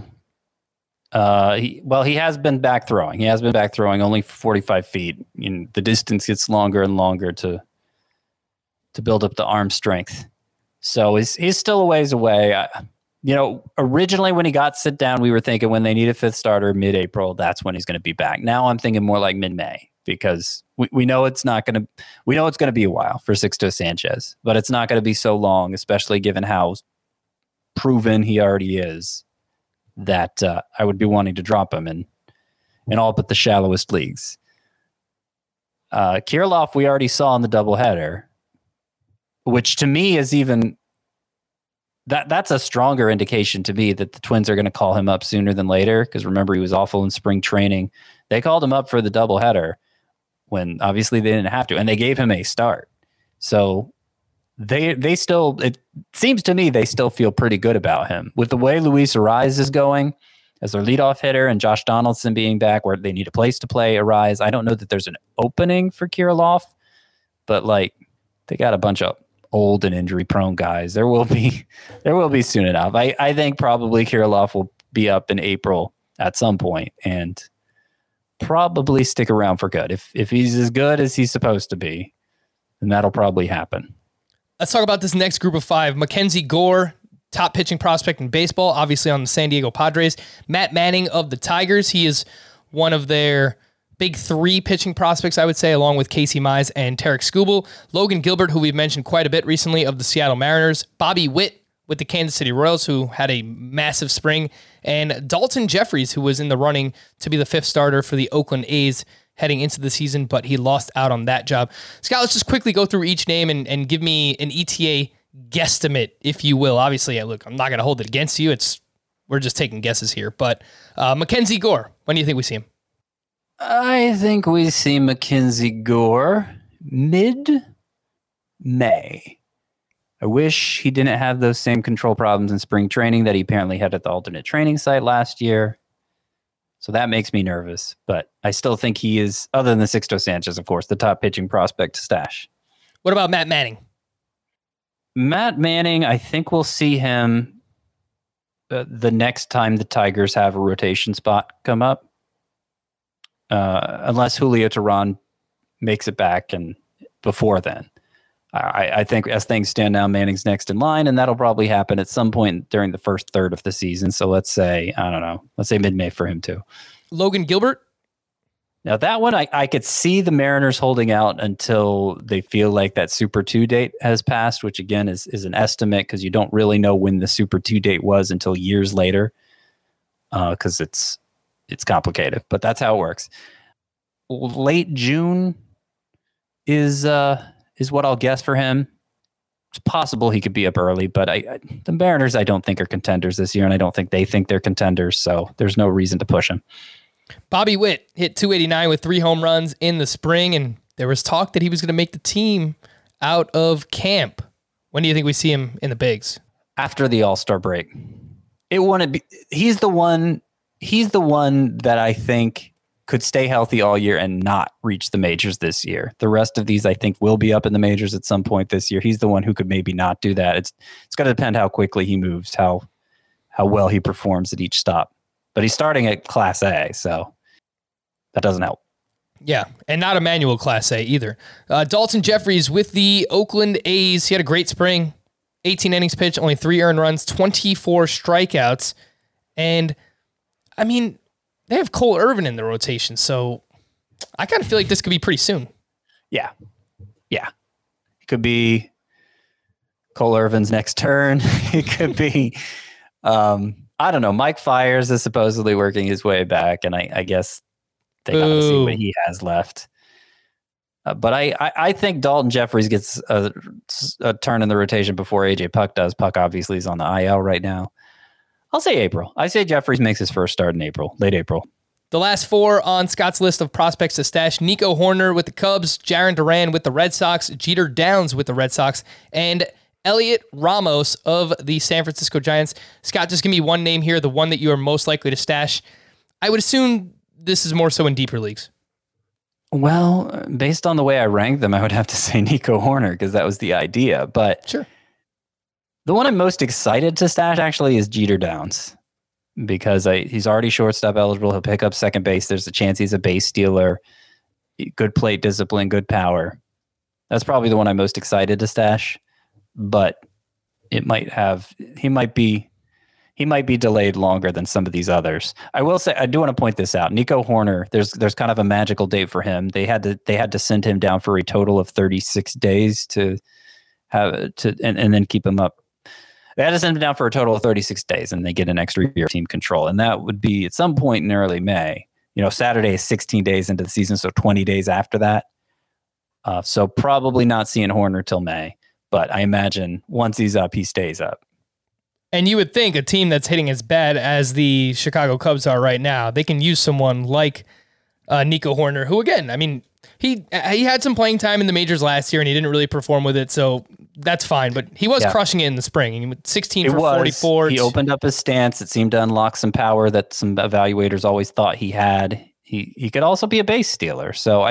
He has been back throwing. He has been back throwing only 45 feet. The distance gets longer and longer to build up the arm strength. So he's still a ways away. Originally when he got sit down, we were thinking when they need a 5th starter mid-April, that's when he's going to be back. Now I'm thinking more like mid-May, because we know it's going to be a while for Sixto Sanchez, but it's not going to be so long, especially given how proven he already is, that I would be wanting to drop him in all but the shallowest leagues. Kirilloff, we already saw in the doubleheader, which to me is even that's a stronger indication to me that the Twins are going to call him up sooner than later. Because remember, he was awful in spring training. They called him up for the doubleheader when obviously they didn't have to, and they gave him a start. So they still, it seems to me, they still feel pretty good about him with the way Luis Arraez is going as their leadoff hitter and Josh Donaldson being back where they need a place to play Arraez. I don't know that there's an opening for Kirilloff, but they got a bunch of old and injury prone guys. There will be soon enough. I think probably Kirilloff will be up in April at some point and probably stick around for good. If he's as good as he's supposed to be, then that'll probably happen. Let's talk about this next group of 5. Mackenzie Gore, top pitching prospect in baseball, obviously on the San Diego Padres. Matt Manning of the Tigers. He is one of their big 3 pitching prospects, I would say, along with Casey Mize and Tarek Skubal. Logan Gilbert, who we've mentioned quite a bit recently, of the Seattle Mariners. Bobby Witt with the Kansas City Royals, who had a massive spring. And Dalton Jeffries, who was in the running to be the 5th starter for the Oakland A's heading into the season, but he lost out on that job. Scott, let's just quickly go through each name and give me an ETA guesstimate, if you will. Obviously, look, I'm not going to hold it against you. We're just taking guesses here. But Mackenzie Gore, when do you think we see him? I think we see Mackenzie Gore mid-May. I wish he didn't have those same control problems in spring training that he apparently had at the alternate training site last year. So that makes me nervous. But I still think he is, other than Sixto Sanchez, of course, the top pitching prospect to stash. What about Matt Manning? Matt Manning, I think we'll see him the next time the Tigers have a rotation spot come up. Unless Julio Teheran makes it back, and before then, I think as things stand now, Manning's next in line, and that'll probably happen at some point during the first third of the season. So let's say mid-May for him too. Logan Gilbert. Now that one, I could see the Mariners holding out until they feel like that Super 2 date has passed, which again is an estimate because you don't really know when the Super 2 date was until years later, because it's complicated, but that's how it works. Late June is what I'll guess for him. It's possible he could be up early, but the Mariners I don't think are contenders this year, and I don't think they think they're contenders, so there's no reason to push him. Bobby Witt hit 289 with 3 home runs in the spring, and there was talk that he was going to make the team out of camp. When do you think we see him in the bigs? After the All-Star break. He's the one that I think could stay healthy all year and not reach the majors this year. The rest of these I think will be up in the majors at some point this year. He's the one who could maybe not do that. It's going to depend how quickly he moves, how well he performs at each stop. But he's starting at Class A, so that doesn't help. Yeah, and not a manual Class A either. Dalton Jeffries with the Oakland A's. He had a great spring. 18 innings pitched, only 3 earned runs, 24 strikeouts. And, I mean, they have Cole Irvin in the rotation, so I kind of feel like this could be pretty soon. Yeah. It could be Cole Irvin's next turn. It could be, I don't know. Mike Fiers is supposedly working his way back, and I guess they got to see what he has left. But I think Dalton Jeffries gets a turn in the rotation before AJ Puck does. Puck obviously is on the IL right now. I'll say April. I say Jeffries makes his first start in April, late April. The last 4 on Scott's list of prospects to stash: Nico Horner with the Cubs, Jarren Duran with the Red Sox, Jeter Downs with the Red Sox, and Elliot Ramos of the San Francisco Giants. Scott, just give me one name here, the one that you are most likely to stash. I would assume this is more so in deeper leagues. Well, based on the way I ranked them, I would have to say Nico Horner because that was the idea. But sure, the one I'm most excited to stash actually is Jeter Downs because he's already shortstop eligible. He'll pick up second base. There's a chance he's a base stealer. Good plate discipline, good power. That's probably the one I'm most excited to stash. But he might be delayed longer than some of these others. I will say, I do want to point this out. Nico Horner, there's kind of a magical date for him. They had to send him down for a total of 36 days and then keep him up. They had to send him down for a total of 36 days, and they get an extra year of team control. And that would be at some point in early May. Saturday is 16 days into the season, so 20 days after that. So probably not seeing Horner till May. But I imagine once he's up, he stays up. And you would think a team that's hitting as bad as the Chicago Cubs are right now, they can use someone like Nico Horner, who, again, I mean, he had some playing time in the majors last year, and he didn't really perform with it, so that's fine. But he was crushing it in the spring. He went 16 for 44. He opened up his stance. It seemed to unlock some power that some evaluators always thought he had. He could also be a base stealer. So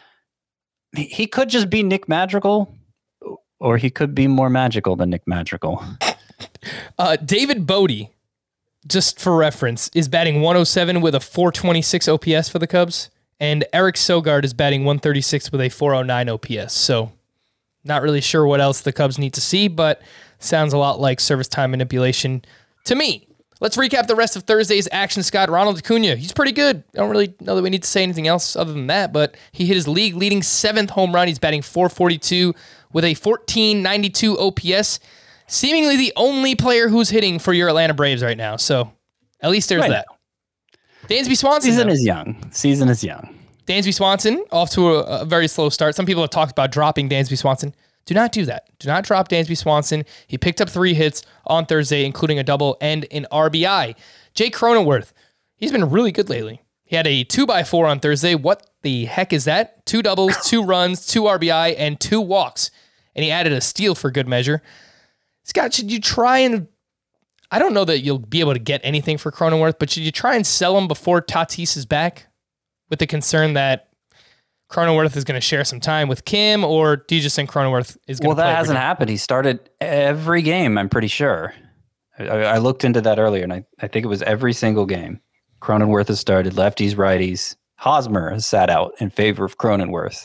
he could just be Nick Madrigal, or he could be more magical than Nick Madrigal. David Bodie, just for reference, is batting 107 with a 426 OPS for the Cubs, and Eric Sogard is batting 136 with a 409 OPS. So not really sure what else the Cubs need to see, but sounds a lot like service time manipulation to me. Let's recap the rest of Thursday's action, Scott. Ronald Acuna, he's pretty good. I don't really know that we need to say anything else other than that, but he hit his league-leading 7th home run. He's batting 442 with a 1492 OPS. Seemingly the only player who's hitting for your Atlanta Braves right now. So at least there's that. Dansby Swanson. Season is young. Dansby Swanson off to a very slow start. Some people have talked about dropping Dansby Swanson. Do not do that. Do not drop Dansby Swanson. He picked up 3 hits on Thursday, including a double and an RBI. Jake Cronenworth, he's been really good lately. He had a 2x4 on Thursday. What the heck is that? 2 doubles, 2 runs, 2 RBI, and 2 walks. And he added a steal for good measure. Scott, should you try and... I don't know that you'll be able to get anything for Cronenworth, but should you try and sell him before Tatis is back? With the concern that Cronenworth is going to share some time with Kim, or do you just think Cronenworth is going to play? Well, that hasn't happened. He started every game, I'm pretty sure. I looked into that earlier, and I think it was every single game. Cronenworth has started, lefties, righties. Hosmer has sat out in favor of Cronenworth.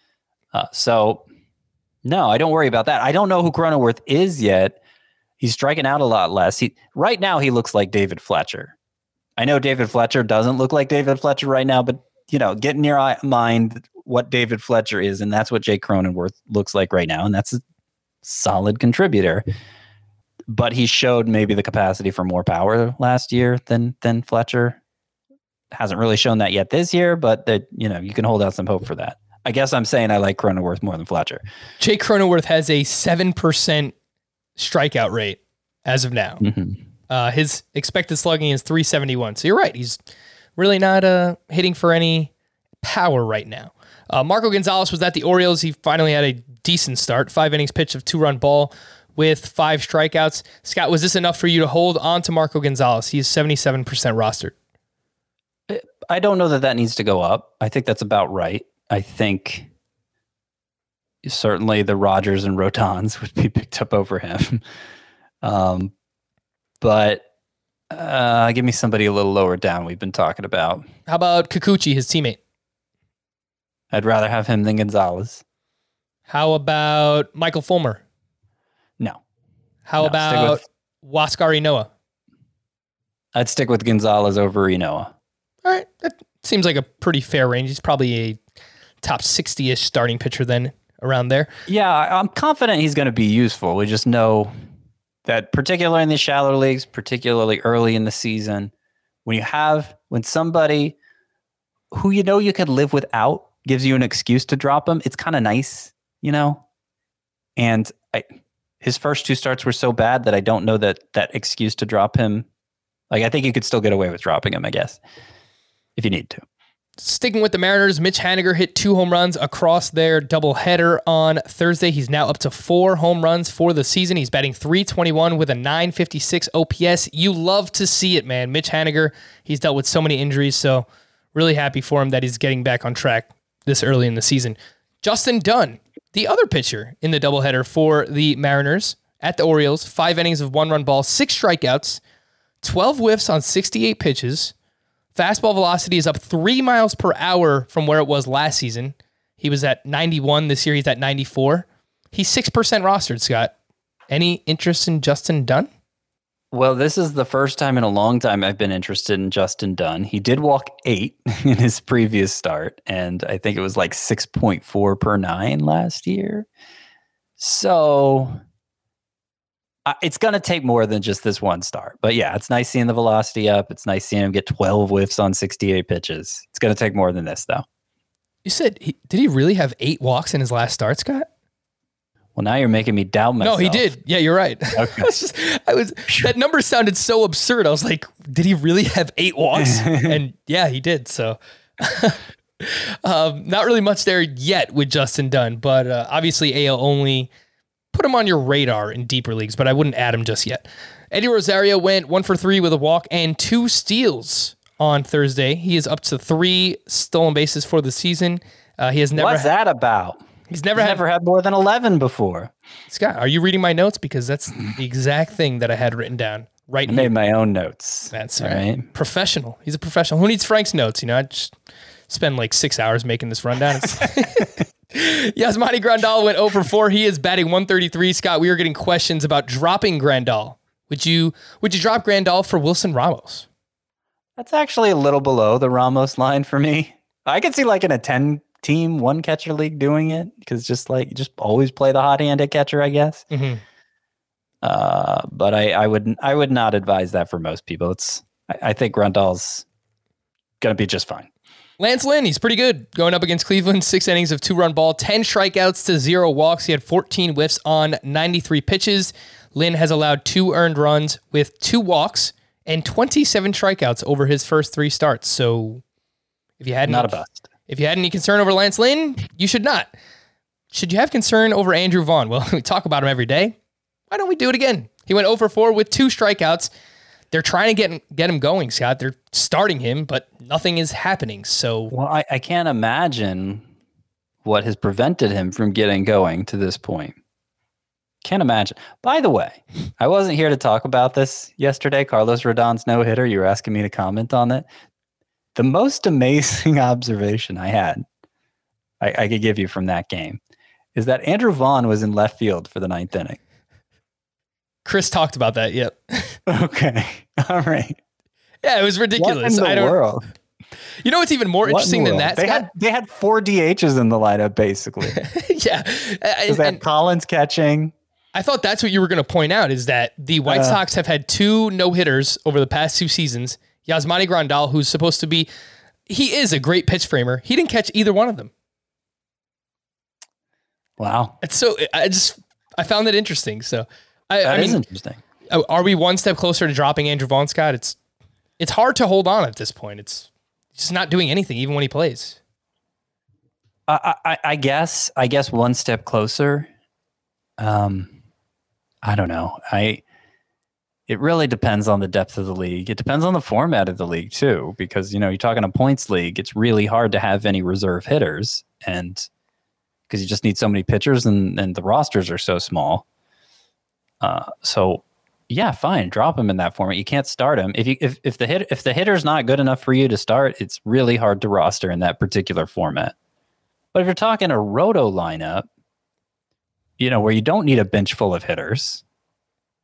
So, no, I don't worry about that. I don't know who Cronenworth is yet. He's striking out a lot less. Right now, he looks like David Fletcher. I know David Fletcher doesn't look like David Fletcher right now, but get in your mind what David Fletcher is, and that's what Jake Cronenworth looks like right now, and that's a solid contributor. But he showed maybe the capacity for more power last year than Fletcher. Hasn't really shown that yet this year, but that you can hold out some hope for that. I guess I'm saying I like Cronenworth more than Fletcher. Jake Cronenworth has a 7% strikeout rate as of now. Mm-hmm. His expected slugging is 371. So you're right. He's really not hitting for any power right now. Marco Gonzalez was at the Orioles. He finally had a decent start. 5 innings pitch of 2-run ball with 5 strikeouts. Scott, was this enough for you to hold on to Marco Gonzalez? He's 77% rostered. I don't know that needs to go up. I think that's about right. I think certainly the Rogers and Rotans would be picked up over him. But give me somebody a little lower down we've been talking about. How about Kikuchi, his teammate? I'd rather have him than Gonzalez. How about Michael Fulmer? No. How No, about Huascar Ynoa? I'd stick with Gonzalez over Ynoa. All right. That seems like a pretty fair range. He's probably a top 60-ish starting pitcher then, around there. Yeah, I'm confident he's going to be useful. We just know that particularly in the shallow leagues, particularly early in the season, when somebody who you know you could live without gives you an excuse to drop him, it's kind of nice, you know? And his first 2 starts were so bad that I don't know that excuse to drop him. Like, I think you could still get away with dropping him, I guess, if you need to. Sticking with the Mariners, Mitch Haniger hit 2 home runs across their doubleheader on Thursday. He's now up to 4 home runs for the season. He's batting .321 with a .956 OPS. You love to see it, man. Mitch Haniger, he's dealt with so many injuries, so really happy for him that he's getting back on track this early in the season. Justin Dunn, the other pitcher in the doubleheader for the Mariners at the Orioles, 5 innings of 1-run ball, 6 strikeouts, 12 whiffs on 68 pitches. Fastball velocity is up 3 miles per hour from where it was last season. He was at 91. This year he's at 94. He's 6% rostered, Scott. Any interest in Justin Dunn? Well, this is the first time in a long time I've been interested in Justin Dunn. He did walk 8 in his previous start, and I think it was like 6.4 per 9 last year. So it's going to take more than just this one start. But yeah, it's nice seeing the velocity up. It's nice seeing him get 12 whiffs on 68 pitches. It's going to take more than this, though. You said, did he really have 8 walks in his last start, Scott? Well, now you're making me doubt myself. No, he did. Yeah, you're right. Okay. That number sounded so absurd. I was like, did he really have 8 walks? And yeah, he did. So not really much there yet with Justin Dunn, but obviously AL only. Put him on your radar in deeper leagues, but I wouldn't add him just yet. Eddie Rosario went 1 for 3 with a walk and 2 steals on Thursday. He is up to 3 stolen bases for the season. He has never. What's that about? He's never had more than 11 before. Scott, are you reading my notes? Because that's the exact thing that I had written down right I here. made my own notes. That's all right. Professional. He's a professional. Who needs Frank's notes? You know, I just spend like 6 hours making this rundown. Yasmani Grandal went 0 for 4. He is batting .133. Scott, we were getting questions about dropping Grandal. Would you drop Grandal for Wilson Ramos? That's actually a little below the Ramos line for me. I could see like in a 10-team, 1-catcher league doing it because just always play the hot-handed catcher, I guess. Mm-hmm. But I would not advise that for most people. I think Grandal's going to be just fine. Lance Lynn, he's pretty good. Going up against Cleveland, 6 innings of 2-run ball, 10 strikeouts to 0 walks. He had 14 whiffs on 93 pitches. Lynn has allowed 2 earned runs with 2 walks and 27 strikeouts over his first 3 starts. So if you had not a bust. If you had any concern over Lance Lynn, you should not. Should you have concern over Andrew Vaughn? Well, we talk about him every day. Why don't we do it again? He went 0 for 4 with 2 strikeouts. They're trying to get him going, Scott. They're starting him, but nothing is happening. So, well, I can't imagine what has prevented him from getting going to this point. Can't imagine. By the way, I wasn't here to talk about this yesterday. Carlos Rodon's no-hitter. You were asking me to comment on it. The most amazing observation I had, I could give you from that game, is that Andrew Vaughn was in left field for the 9th inning. Chris talked about that. Yep. Okay. All right. Yeah, it was ridiculous. What in the world? You know what's even more interesting than that? They had 4 DHs in the lineup, basically. Yeah. Because they had Collins catching. I thought that's what you were going to point out, is that the White Sox have had 2 no-hitters over the past 2 seasons. Yasmani Grandal, who's supposed to be, he is a great pitch framer. He didn't catch either one of them. Wow. It's so, I found that interesting. So, That is interesting. Are we one step closer to dropping Andrew Vaughn, Scott? It's hard to hold on at this point. It's just not doing anything, even when he plays. I guess one step closer. I don't know. It really depends on the depth of the league. It depends on the format of the league too, because you're talking a points league. It's really hard to have any reserve hitters, and because you just need so many pitchers, and the rosters are so small. So yeah, fine, drop him in that format. You can't start him if the hitter's not good enough for you to start. It's really hard to roster in that particular format. But if you're talking a roto lineup, where you don't need a bench full of hitters,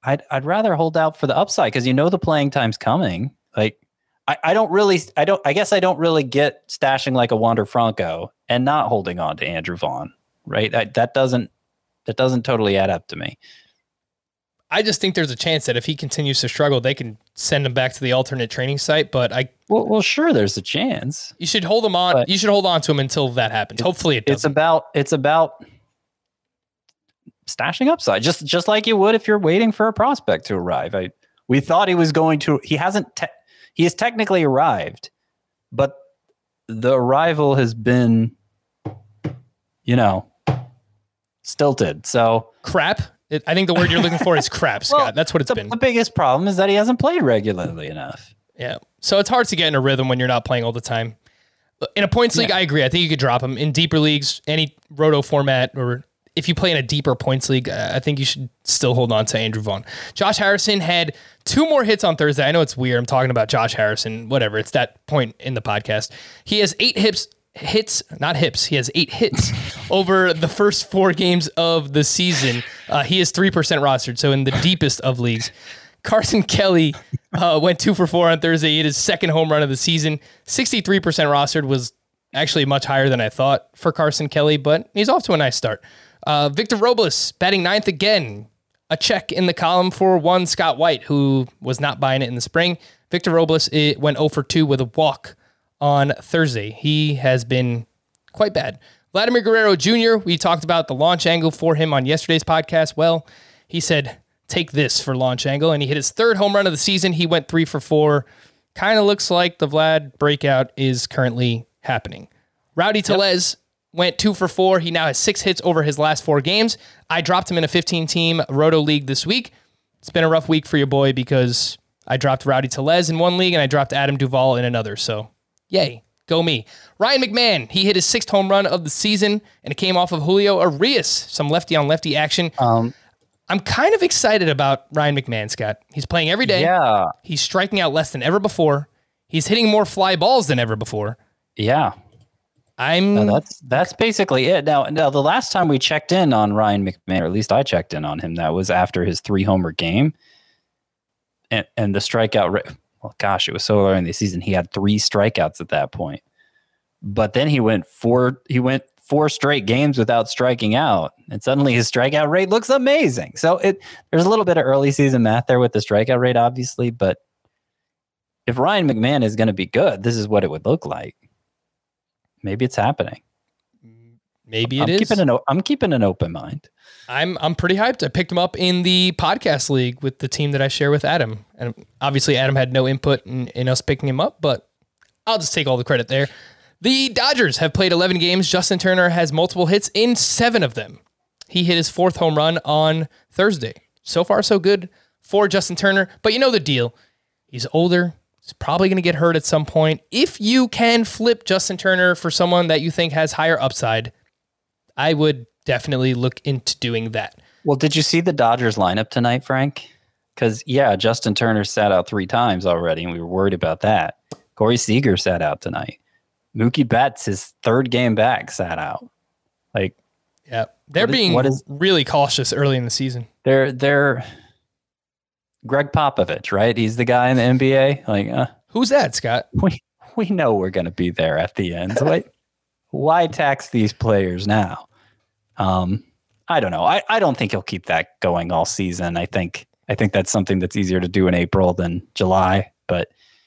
I'd rather hold out for the upside because the playing time's coming. Like I guess I don't really get stashing like a Wander Franco and not holding on to Andrew Vaughn, right? That doesn't totally add up to me. I just think there's a chance that if he continues to struggle, they can send him back to the alternate training site. But well, sure, there's a chance. You should hold him on. You should hold on to him until that happens. Hopefully, it does. It's about stashing upside, just like you would if you're waiting for a prospect to arrive. We thought he was going to. He hasn't. He has technically arrived, but the arrival has been, stilted. So crap. I think the word you're looking for is crap, Scott. Well, that's what it's been. The biggest problem is that he hasn't played regularly enough. Yeah. So it's hard to get in a rhythm when you're not playing all the time. In a points league, I agree. I think you could drop him. In deeper leagues, any roto format, or if you play in a deeper points league, I think you should still hold on to Andrew Vaughn. Josh Harrison had 2 more hits on Thursday. I know it's weird. I'm talking about Josh Harrison. Whatever. It's that point in the podcast. He has 8 hits. He has 8 hits over the first 4 games of the season. He is 3% rostered, so in the deepest of leagues. Carson Kelly went 2 for 4 on Thursday. He hit his second home run of the season. 63% rostered was actually much higher than I thought for Carson Kelly, but he's off to a nice start. Victor Robles batting 9th again. A check in the column for one Scott White, who was not buying it in the spring. Victor Robles went 0 for 2 with a walk on Thursday. He has been quite bad. Vladimir Guerrero Jr., we talked about the launch angle for him on yesterday's podcast. Well, he said, take this for launch angle, and he hit his 3rd home run of the season. He went 3 for 4. Kind of looks like the Vlad breakout is currently happening. Rowdy Tellez went 2 for 4. He now has 6 hits over his last 4 games. I dropped him in a 15-team Roto League this week. It's been a rough week for your boy because I dropped Rowdy Tellez in one league and I dropped Adam Duvall in another, so yay, go me. Ryan McMahon, he hit his 6th home run of the season, and it came off of Julio Arias, some lefty-on-lefty action. I'm kind of excited about Ryan McMahon, Scott. He's playing every day. Yeah. He's striking out less than ever before. He's hitting more fly balls than ever before. Yeah. That's basically it. Now, the last time we checked in on Ryan McMahon, or at least I checked in on him, that was after his 3-homer game. And the strikeout rate, well, gosh, it was so early in the season. He had 3 strikeouts at that point. But then he went 4 straight games without striking out. And suddenly his strikeout rate looks amazing. So there's a little bit of early season math there with the strikeout rate, obviously. But if Ryan McMahon is going to be good, this is what it would look like. Maybe it's happening. Maybe it is. I'm keeping an open mind. I'm pretty hyped. I picked him up in the podcast league with the team that I share with Adam. And obviously Adam had no input in us picking him up, but I'll just take all the credit there. The Dodgers have played 11 games. Justin Turner has multiple hits in 7 of them. He hit his 4th home run on Thursday. So far, so good for Justin Turner. But you know the deal. He's older. He's probably going to get hurt at some point. If you can flip Justin Turner for someone that you think has higher upside, I would definitely look into doing that. Well, did you see the Dodgers lineup tonight, Frank? Because, Justin Turner sat out 3 times already, and we were worried about that. Corey Seager sat out tonight. Mookie Betts, his 3rd game back, sat out. They're being really cautious early in the season. They're Greg Popovich, right? He's the guy in the NBA. Who's that, Scott? We know we're going to be there at the end. So why tax these players now? I don't know. I don't think he'll keep that going all season. I think that's something that's easier to do in April than July. But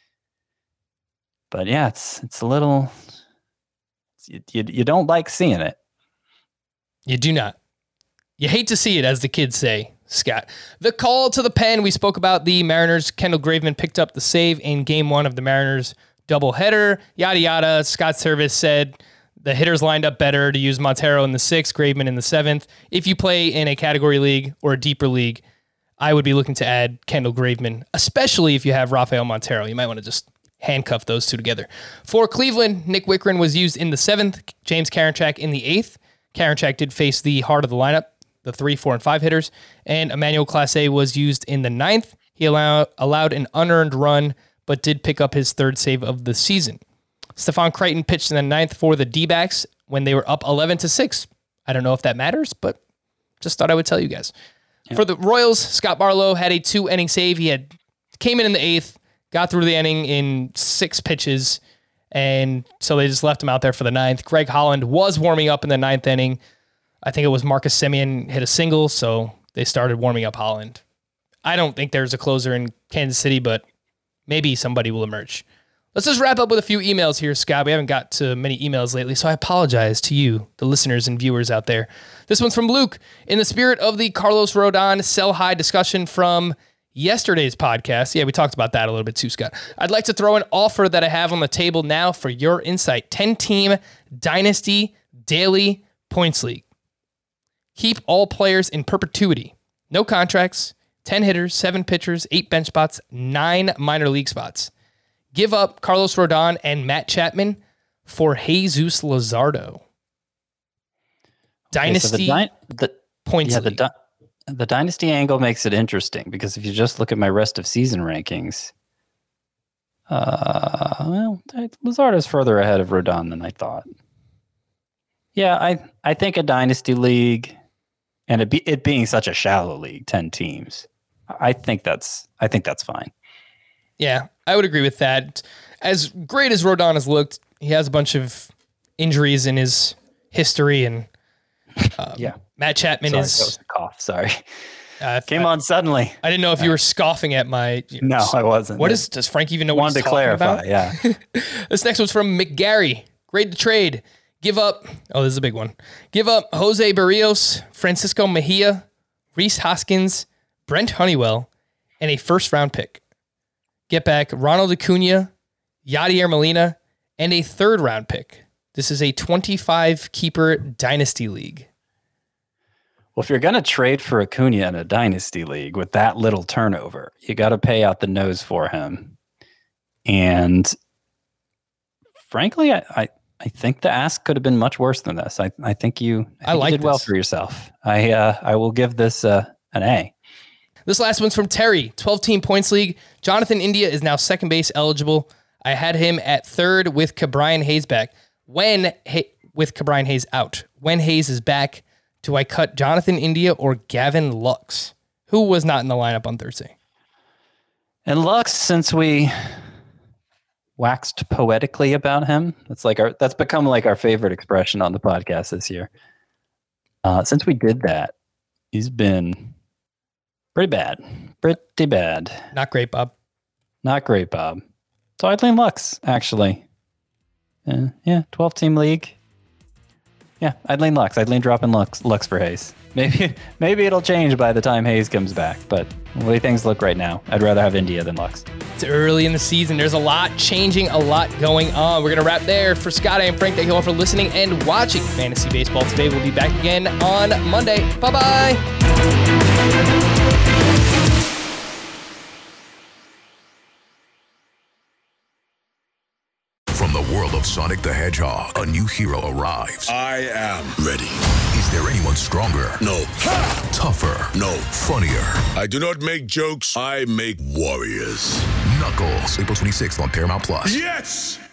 yeah, it's a little. You don't like seeing it. You do not. You hate to see it, as the kids say, Scott. The call to the pen. We spoke about the Mariners. Kendall Graveman picked up the save in Game 1 of the Mariners doubleheader. Yada yada. Scott Service said the hitters lined up better to use Montero in the 6th, Graveman in the 7th. If you play in a category league or a deeper league, I would be looking to add Kendall Graveman, especially if you have Rafael Montero. You might want to just handcuff those 2 together. For Cleveland, Nick Wickren was used in the 7th, James Karinchak in the 8th. Karinchak did face the heart of the lineup, the 3, 4, and 5 hitters, and Emmanuel Clase was used in the 9th. He allowed an unearned run, but did pick up his 3rd save of the season. Stephon Crichton pitched in the 9th for the D-backs when they were up 11-6. I don't know if that matters, but just thought I would tell you guys. For the Royals, Scott Barlow had a 2-inning save. He came in the 8th, got through the inning in 6 pitches, and so they just left him out there for the 9th. Greg Holland was warming up in the 9th inning. I think it was Marcus Semien hit a single, so they started warming up Holland. I don't think there's a closer in Kansas City, but maybe somebody will emerge. Let's just wrap up with a few emails here, Scott. We haven't got to many emails lately, so I apologize to you, the listeners and viewers out there. This one's from Luke. In the spirit of the Carlos Rodon sell-high discussion from yesterday's podcast, we talked about that a little bit too, Scott. I'd like to throw an offer that I have on the table now for your insight. 10-team Dynasty Daily Points League. Keep all players in perpetuity. No contracts, 10 hitters, 7 pitchers, 8 bench spots, 9 minor league spots. Give up Carlos Rodon and Matt Chapman for Jesus Luzardo. Dynasty points league. The dynasty angle makes it interesting because if you just look at my rest of season rankings, Luzardo's further ahead of Rodon than I thought. Yeah, I think a dynasty league, and it being such a shallow league, 10 teams, I think that's fine. Yeah, I would agree with that. As great as Rodon has looked, he has a bunch of injuries in his history, and Matt Chapman is... That was a cough, sorry. Came on suddenly. I didn't know if you were scoffing at my... No, I wasn't. Does Frank even know what he's talking about? Yeah. This next one's from McGarry. Grade to trade. Give up... Oh, this is a big one. Give up Jose Barrios, Francisco Mejia, Rhys Hoskins, Brent Honeywell, and a first-round pick. Get back Ronald Acuna, Yadier Molina, and a third-round pick. This is a 25-keeper dynasty league. Well, if you're going to trade for Acuna in a dynasty league with that little turnover, you got to pay out the nose for him. And frankly, I think the ask could have been much worse than this. I think you did well for yourself. I will give this an A. This last one's from Terry, 12-team points league. Jonathan India is now second base eligible. I had him at third with Ke'Bryan Hayes back. With Ke'Bryan Hayes out. When Hayes is back, do I cut Jonathan India or Gavin Lux, who was not in the lineup on Thursday? And Lux, since we waxed poetically about him, that's become like our favorite expression on the podcast this year. Since we did that, he's been pretty bad. Not great, Bob. So I'd lean Lux, actually. 12-team league. Yeah, I'd lean Lux. I'd lean dropping Lux for Hayes. Maybe it'll change by the time Hayes comes back, but the way things look right now, I'd rather have India than Lux. It's early in the season. There's a lot changing, a lot going on. We're going to wrap there. For Scott, I am Frank. Thank you all for listening and watching Fantasy Baseball today. We'll be back again on Monday. Bye-bye. From the world of Sonic the Hedgehog, a new hero arrives. I am ready. Is there anyone stronger? No. Tougher? No. Funnier? I do not make jokes, I make warriors. Knuckles, April 26th on Paramount+. Yes!